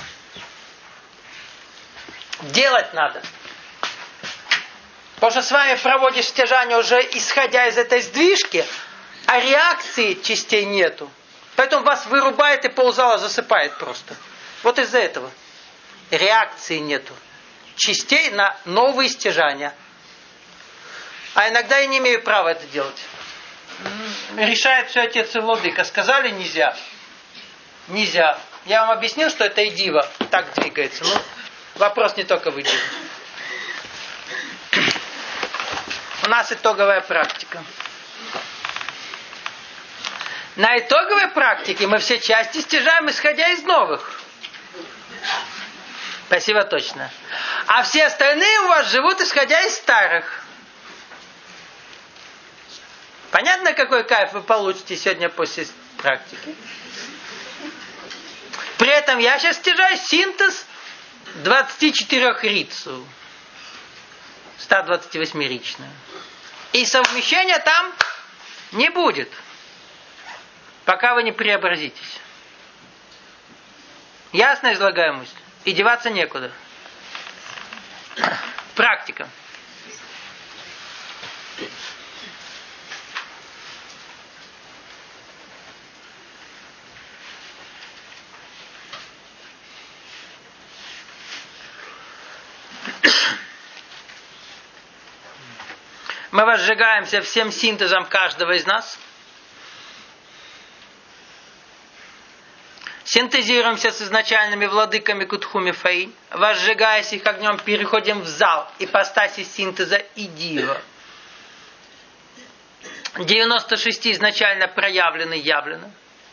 Делать надо. Потому что с вами проводишь стяжание уже исходя из этой сдвижки, а реакции частей нету. Поэтому вас вырубает и ползала засыпает просто. Вот из-за этого. Реакции нету. Частей на новые стяжания. А иногда я не имею права это делать. Решает все отец и владыка. Сказали нельзя. Нельзя. Я вам объяснил, что это и дива так двигается. Ну, вопрос не только в идиве. У нас итоговая практика. На итоговой практике мы все части стяжаем, исходя из новых. Спасибо, точно. А все остальные у вас живут, исходя из старых. Понятно, какой кайф вы получите сегодня после практики? При этом я сейчас стяжаю синтез 24 рицу. 128-ричную. И совмещения там не будет. Пока вы не преобразитесь. Ясно излагаю мысль? И деваться некуда. Практика. Мы возжигаемся всем синтезом каждого из нас. Синтезируемся с изначальными владыками Кутхуми Фаи. Возжигаясь их огнем, переходим в зал ипостаси синтеза и дива. 96 изначально проявлены, явлены.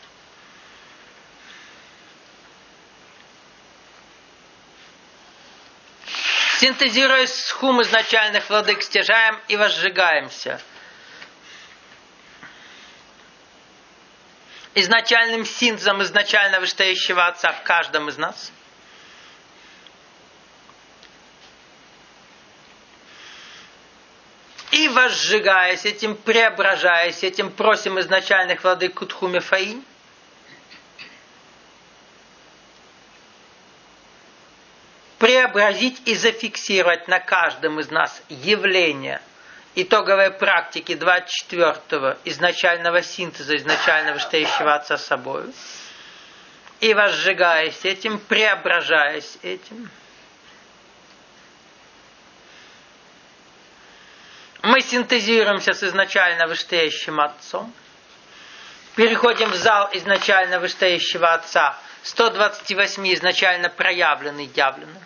Синтезируясь с хум изначальных владык, стяжаем и возжигаемся. Изначальным синтезом изначально вышестоящего Отца в каждом из нас. И возжигаясь этим, преображаясь этим, просим изначальных владык Кутхуми Фаи преобразить и зафиксировать на каждом из нас явление итоговой практики 24-го изначального синтеза, изначального вышестоящего Отца с собой, И возжигаясь этим, преображаясь этим, мы синтезируемся с изначально вышестоящим Отцом, переходим в зал изначально вышестоящего Отца, 128 изначально проявленный явленным.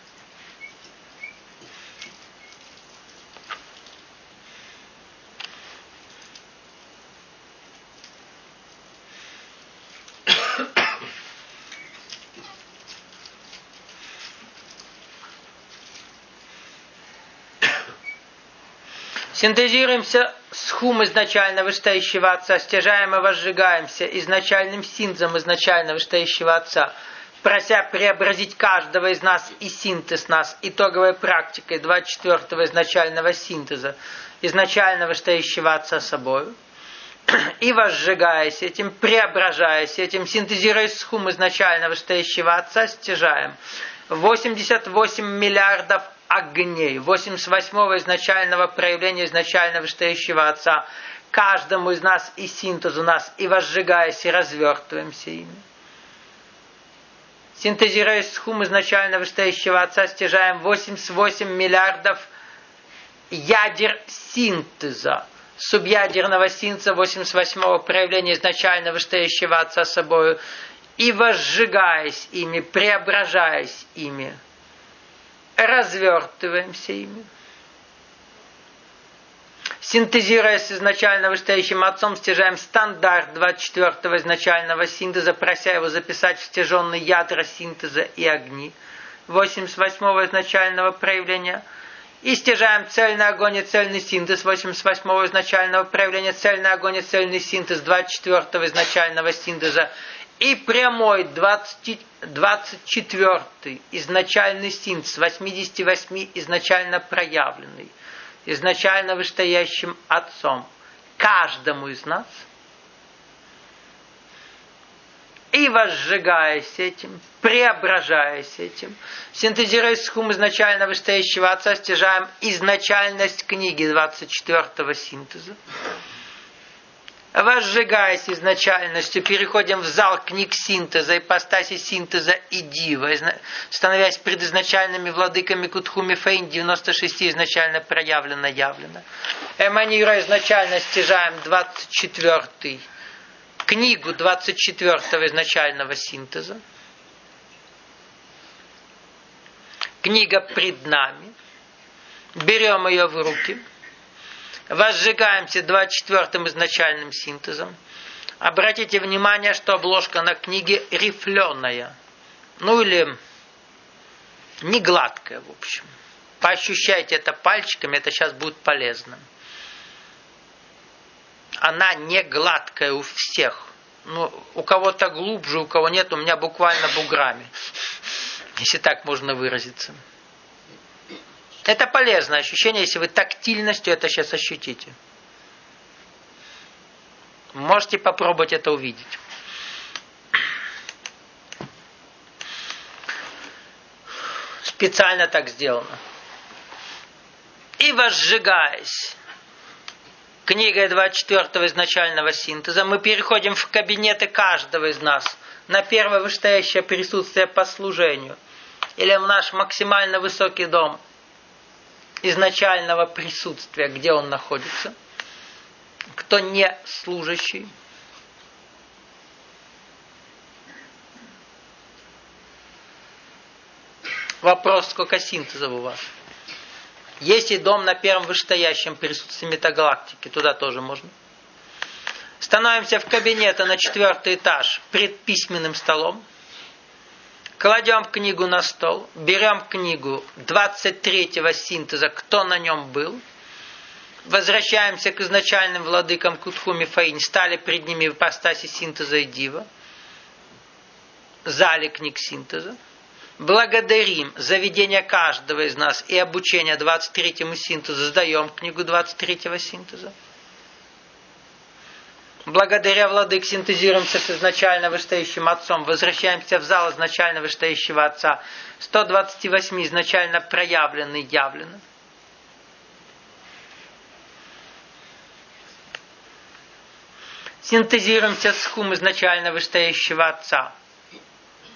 Синтезируемся с хум изначально вышестоящего Отца, стяжаем и возжигаемся изначальным синтезом изначально вышестоящего Отца, прося преобразить каждого из нас и синтез нас итоговой практикой 24-го изначального синтеза изначально вышестоящего Отца собою, и возжигаясь этим, преображаясь этим, синтезируясь с хум изначально вышестоящего Отца, стяжаем 88 миллиардов огней, 88-го изначального проявления изначально вышестоящего Отца, каждому из нас и синтезу нас, и возжигаясь, и развертываемся ими. Синтезируясь с хум изначально вышестоящего Отца, стяжаем 88 миллиардов ядер синтеза, субъядерного синтеза 88-го проявления изначально вышестоящего Отца собою, и возжигаясь ими, преображаясь ими, развертываемся ими. Синтезируясь с изначально вышестоящим Отцом, стяжаем стандарт 24-го изначального синтеза, прося его записать в стяженные ядра синтеза и огни 88-го изначального проявления. И стяжаем цельный огонь и цельный синтез 88-го изначального проявления, цельный огонь и цельный синтез 24-го изначального синтеза. И прямой 24-й изначальный синтез, 88 изначально проявленный, изначально вышестоящим Отцом, каждому из нас, и возжигаясь этим, преображаясь этим, синтезируясь с хум изначально вышестоящего Отца, стяжаем изначальность книги 24-го синтеза. Возжигаясь изначальностью, переходим в зал книг синтеза, ипостаси синтеза и дива, становясь предизначальными владыками Кутхуми Фейн, 96 изначально проявлено, явлено. Эманируя изначально, стяжаем 24-й, книгу 24-го изначального синтеза. Книга пред нами. Берем ее в руки. Возжигаемся 24-м изначальным синтезом. Обратите внимание, что обложка на книге рифленая. Ну или не гладкая, в общем. Поощущайте это пальчиками, это сейчас будет полезно. Она не гладкая у всех. Ну, у кого-то глубже, у кого нет, у меня буквально буграми. Если так можно выразиться. Это полезное ощущение, если вы тактильностью это сейчас ощутите. Можете попробовать это увидеть. Специально так сделано. И возжигаясь книгой 24-го изначального синтеза, мы переходим в кабинеты каждого из нас на первое вышестоящее присутствие по служению. Или в наш максимально высокий дом изначального присутствия, где он находится. Кто не служащий. Вопрос, сколько синтезов у вас? Есть и дом на первом вышестоящем присутствии метагалактики, туда тоже можно. Становимся в кабинете на 4-й этаж пред письменным столом. Кладем книгу на стол, берем книгу 23-го синтеза, кто на нем был. Возвращаемся к изначальным владыкам Кутхуми Фаинь, стали пред ними в ипостаси синтеза и дива. Зале книг синтеза. Благодарим за ведение каждого из нас и обучение 23-му синтезу. Сдаем книгу 23-го синтеза. Благодаря владык синтезируемся с изначально вышестоящим Отцом. Возвращаемся в зал изначально вышестоящего Отца. 128 изначально проявленный, явленный. Синтезируемся с хум изначально вышестоящего Отца.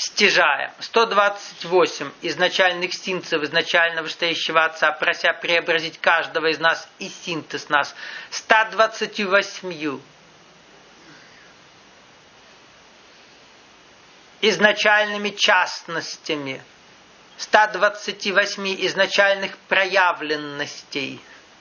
стяжаем 128 изначальных синтезов изначально вышестоящего Отца, прося преобразить каждого из нас и синтез нас 128 изначальными частностями, 128 изначальных проявленностей,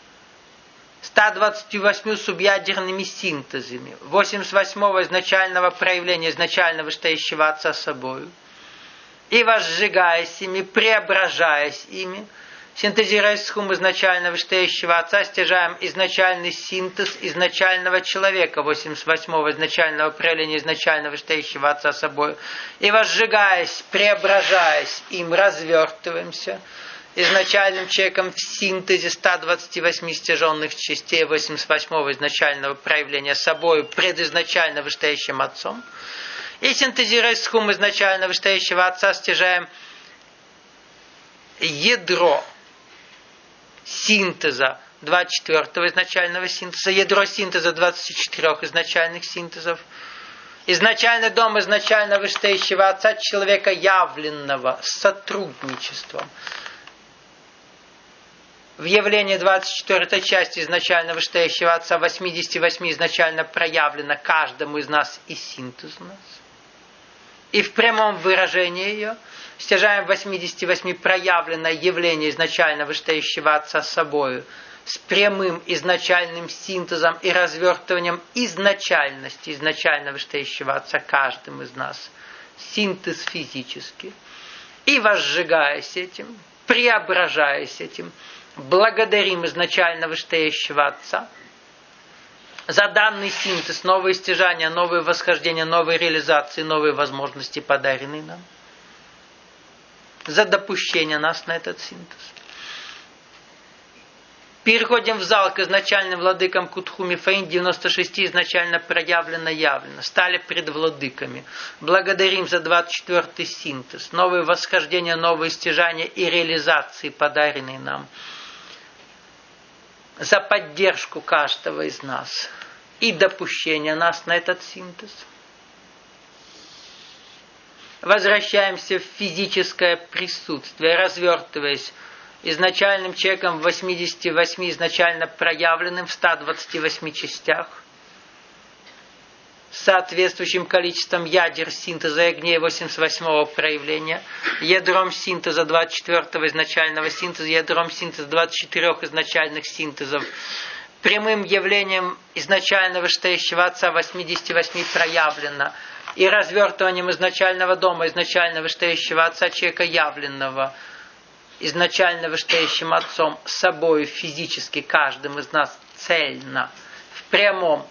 128 субъядерными синтезами, 88 изначального проявления изначально вышестоящего Отца собою, и возжигаясь ими, преображаясь ими, синтезируясь схум изначально вышестоящего Отца, стяжаем изначальный синтез изначального человека, 88 изначального проявления изначально вышестоящего Отца собою, и возжигаясь, преображаясь им, развертываемся, изначальным человеком в синтезе 128 стяженных частей 88 изначального проявления собою предизначально вышестоящим Отцом. И синтезируясь схум изначально вышестоящего Отца, стяжаем ядро синтеза 24 изначального синтеза, ядро синтеза 24 изначальных синтезов, изначальный дом изначально вышестоящего Отца, человека явленного с сотрудничеством. В явлении 24 части изначально вышестоящего Отца 88 изначально проявлено каждому из нас и синтез у нас. И в прямом выражении ее стяжаем 88 проявленное явление изначально вышестоящего Отца собою с прямым изначальным синтезом и развертыванием изначальности изначально вышестоящего Отца каждым из нас. Синтез физический. И возжигаясь этим, преображаясь этим, благодарим изначально вышестоящего Отца за данный синтез, новые стяжания, новые восхождения, новые реализации, новые возможности, подаренные нам, за допущение нас на этот синтез. Переходим в зал к изначальным владыкам Кутхуми Фаин, 96 изначально проявлено, явлено. Стали пред владыками. Благодарим за 24-й синтез, новые восхождения, новые стяжания и реализации, подаренные нам, за поддержку каждого из нас и допущение нас на этот синтез. Возвращаемся в физическое присутствие, развертываясь изначальным человеком в 88 изначально проявленным в 128 частях, с соответствующим количеством ядер синтеза и огней 88-го проявления, ядром синтеза 24-го изначального синтеза, ядром синтеза 24 изначальных синтезов, прямым явлением изначально вышестоящего Отца 88 проявлено, и развертыванием изначального дома, изначально вышестоящего Отца, человека явленного, изначально вышестоящим Отцом, собою физически каждым из нас цельно, в прямом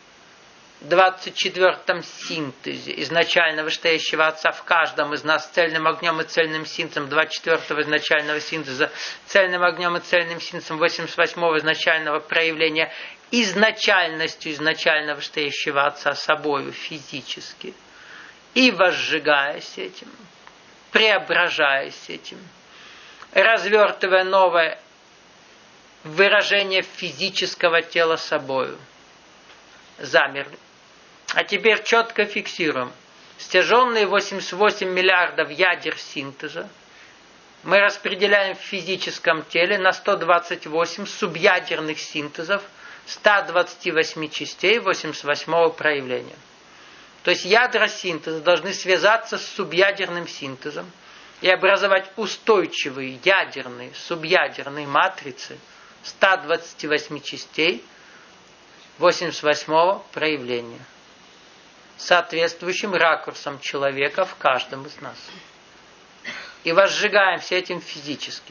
24-м синтезе изначально вышестоящего Отца в каждом из нас цельным огнем и цельным синтезом 24-го изначального синтеза, цельным огнем и цельным синтезом 88-го изначального проявления, изначальностью изначально вышестоящего Отца собою физически, и возжигаясь этим, преображаясь этим, развертывая новое выражение физического тела собою, замерли. А теперь четко фиксируем. Стяженные 88 миллиардов ядер синтеза мы распределяем в физическом теле на 128 субъядерных синтезов 128 частей 88-го проявления. То есть ядра синтеза должны связаться с субъядерным синтезом и образовать устойчивые ядерные, субъядерные матрицы 128 частей 88-го проявления, соответствующим ракурсом человека в каждом из нас. И возжигаемся этим физически.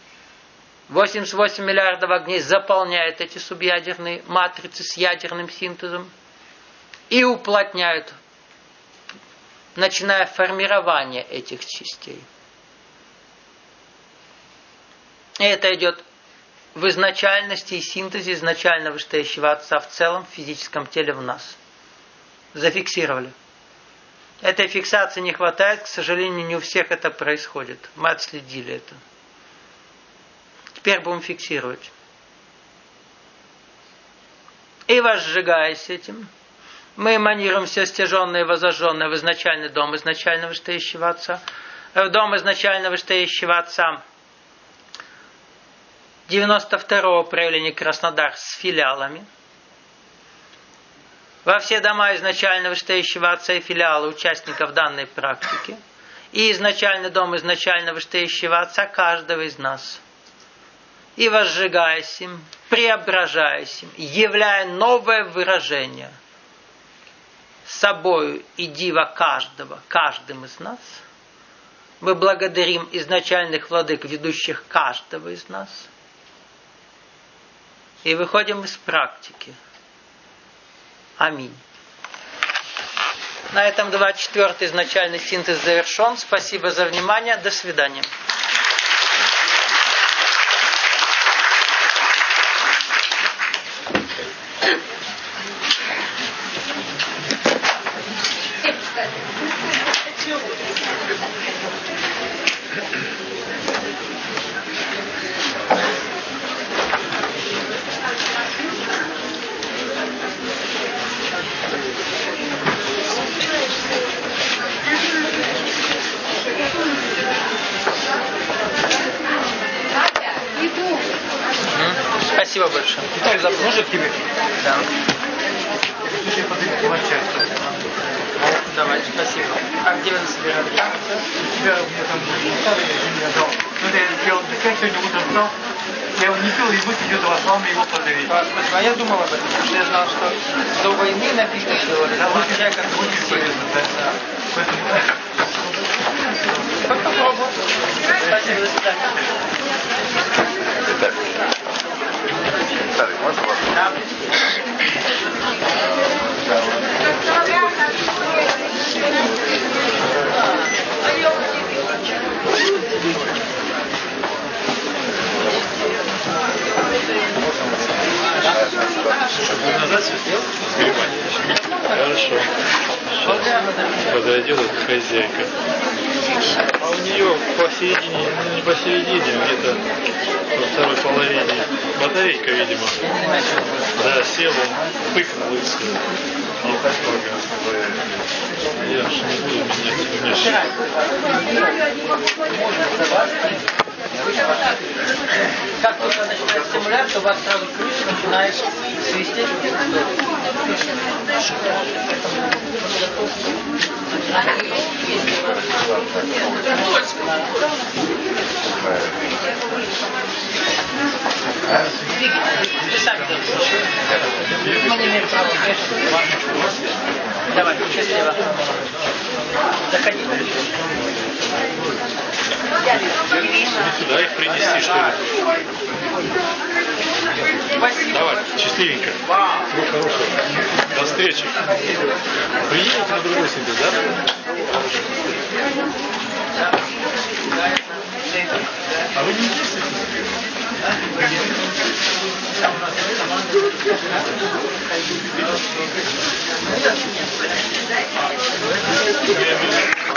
88 миллиардов огней заполняют эти субъядерные матрицы с ядерным синтезом и уплотняют, начиная формирование этих частей. И это идет в изначальности и синтезе изначально вышестоящего Отца в целом в физическом теле в нас. Зафиксировали. Этой фиксации не хватает, к сожалению, не у всех это происходит. Мы отследили это. Теперь будем фиксировать. И возжигаясь этим, Мы эманируем все стяженное и возожженное в изначальный дом изначально вышестоящего Отца. В дом изначально вышестоящего Отца 92-го проявления Краснодар с филиалами. Во все дома изначально вышестоящего Отца и филиалы участников данной практики. И изначальный дом изначально вышестоящего Отца каждого из нас. И возжигаясь им, преображаясь им, являя новое выражение собою и дива каждого, каждым из нас, мы благодарим изначальных владык, ведущих каждого из нас, и выходим из практики. Аминь. На этом 24-й изначальный синтез завершен. Спасибо за внимание. До свидания. Спасибо большое. Итак, можно к тебе? Да. Разрешите подойти на часть. Давай, спасибо. А где вы собирались? У тебя у меня там я дал. Ну, я сделал заказ, сегодня утром встал. Я его не пил, и мысль идет православный его подарить. А я думал об этом, потому что я знал, что до войны напиток был. Да, очень полезно, да. Поэтому... Попробуй. Спасибо, до свидания. Старый, можно вас? Да. Назад все сделал? Хорошо. Подойдет эта хозяйка. А у нее посередине, ну не посередине, а где-то во второй половине батарейка, видимо. Да, сел он, пыкнул и все. Я ж не буду менять. Как только начинает стимуляция, у вас сразу крыша начинает свистеть. Вы сами должны. Мы не имеем права вешать. Давай, счастливо. Заходи. Не сюда их принести, что ли? Давай, счастливенько. Всего хорошего. До встречи. Приедете на другой синтез, да? А вы не интересуетесь?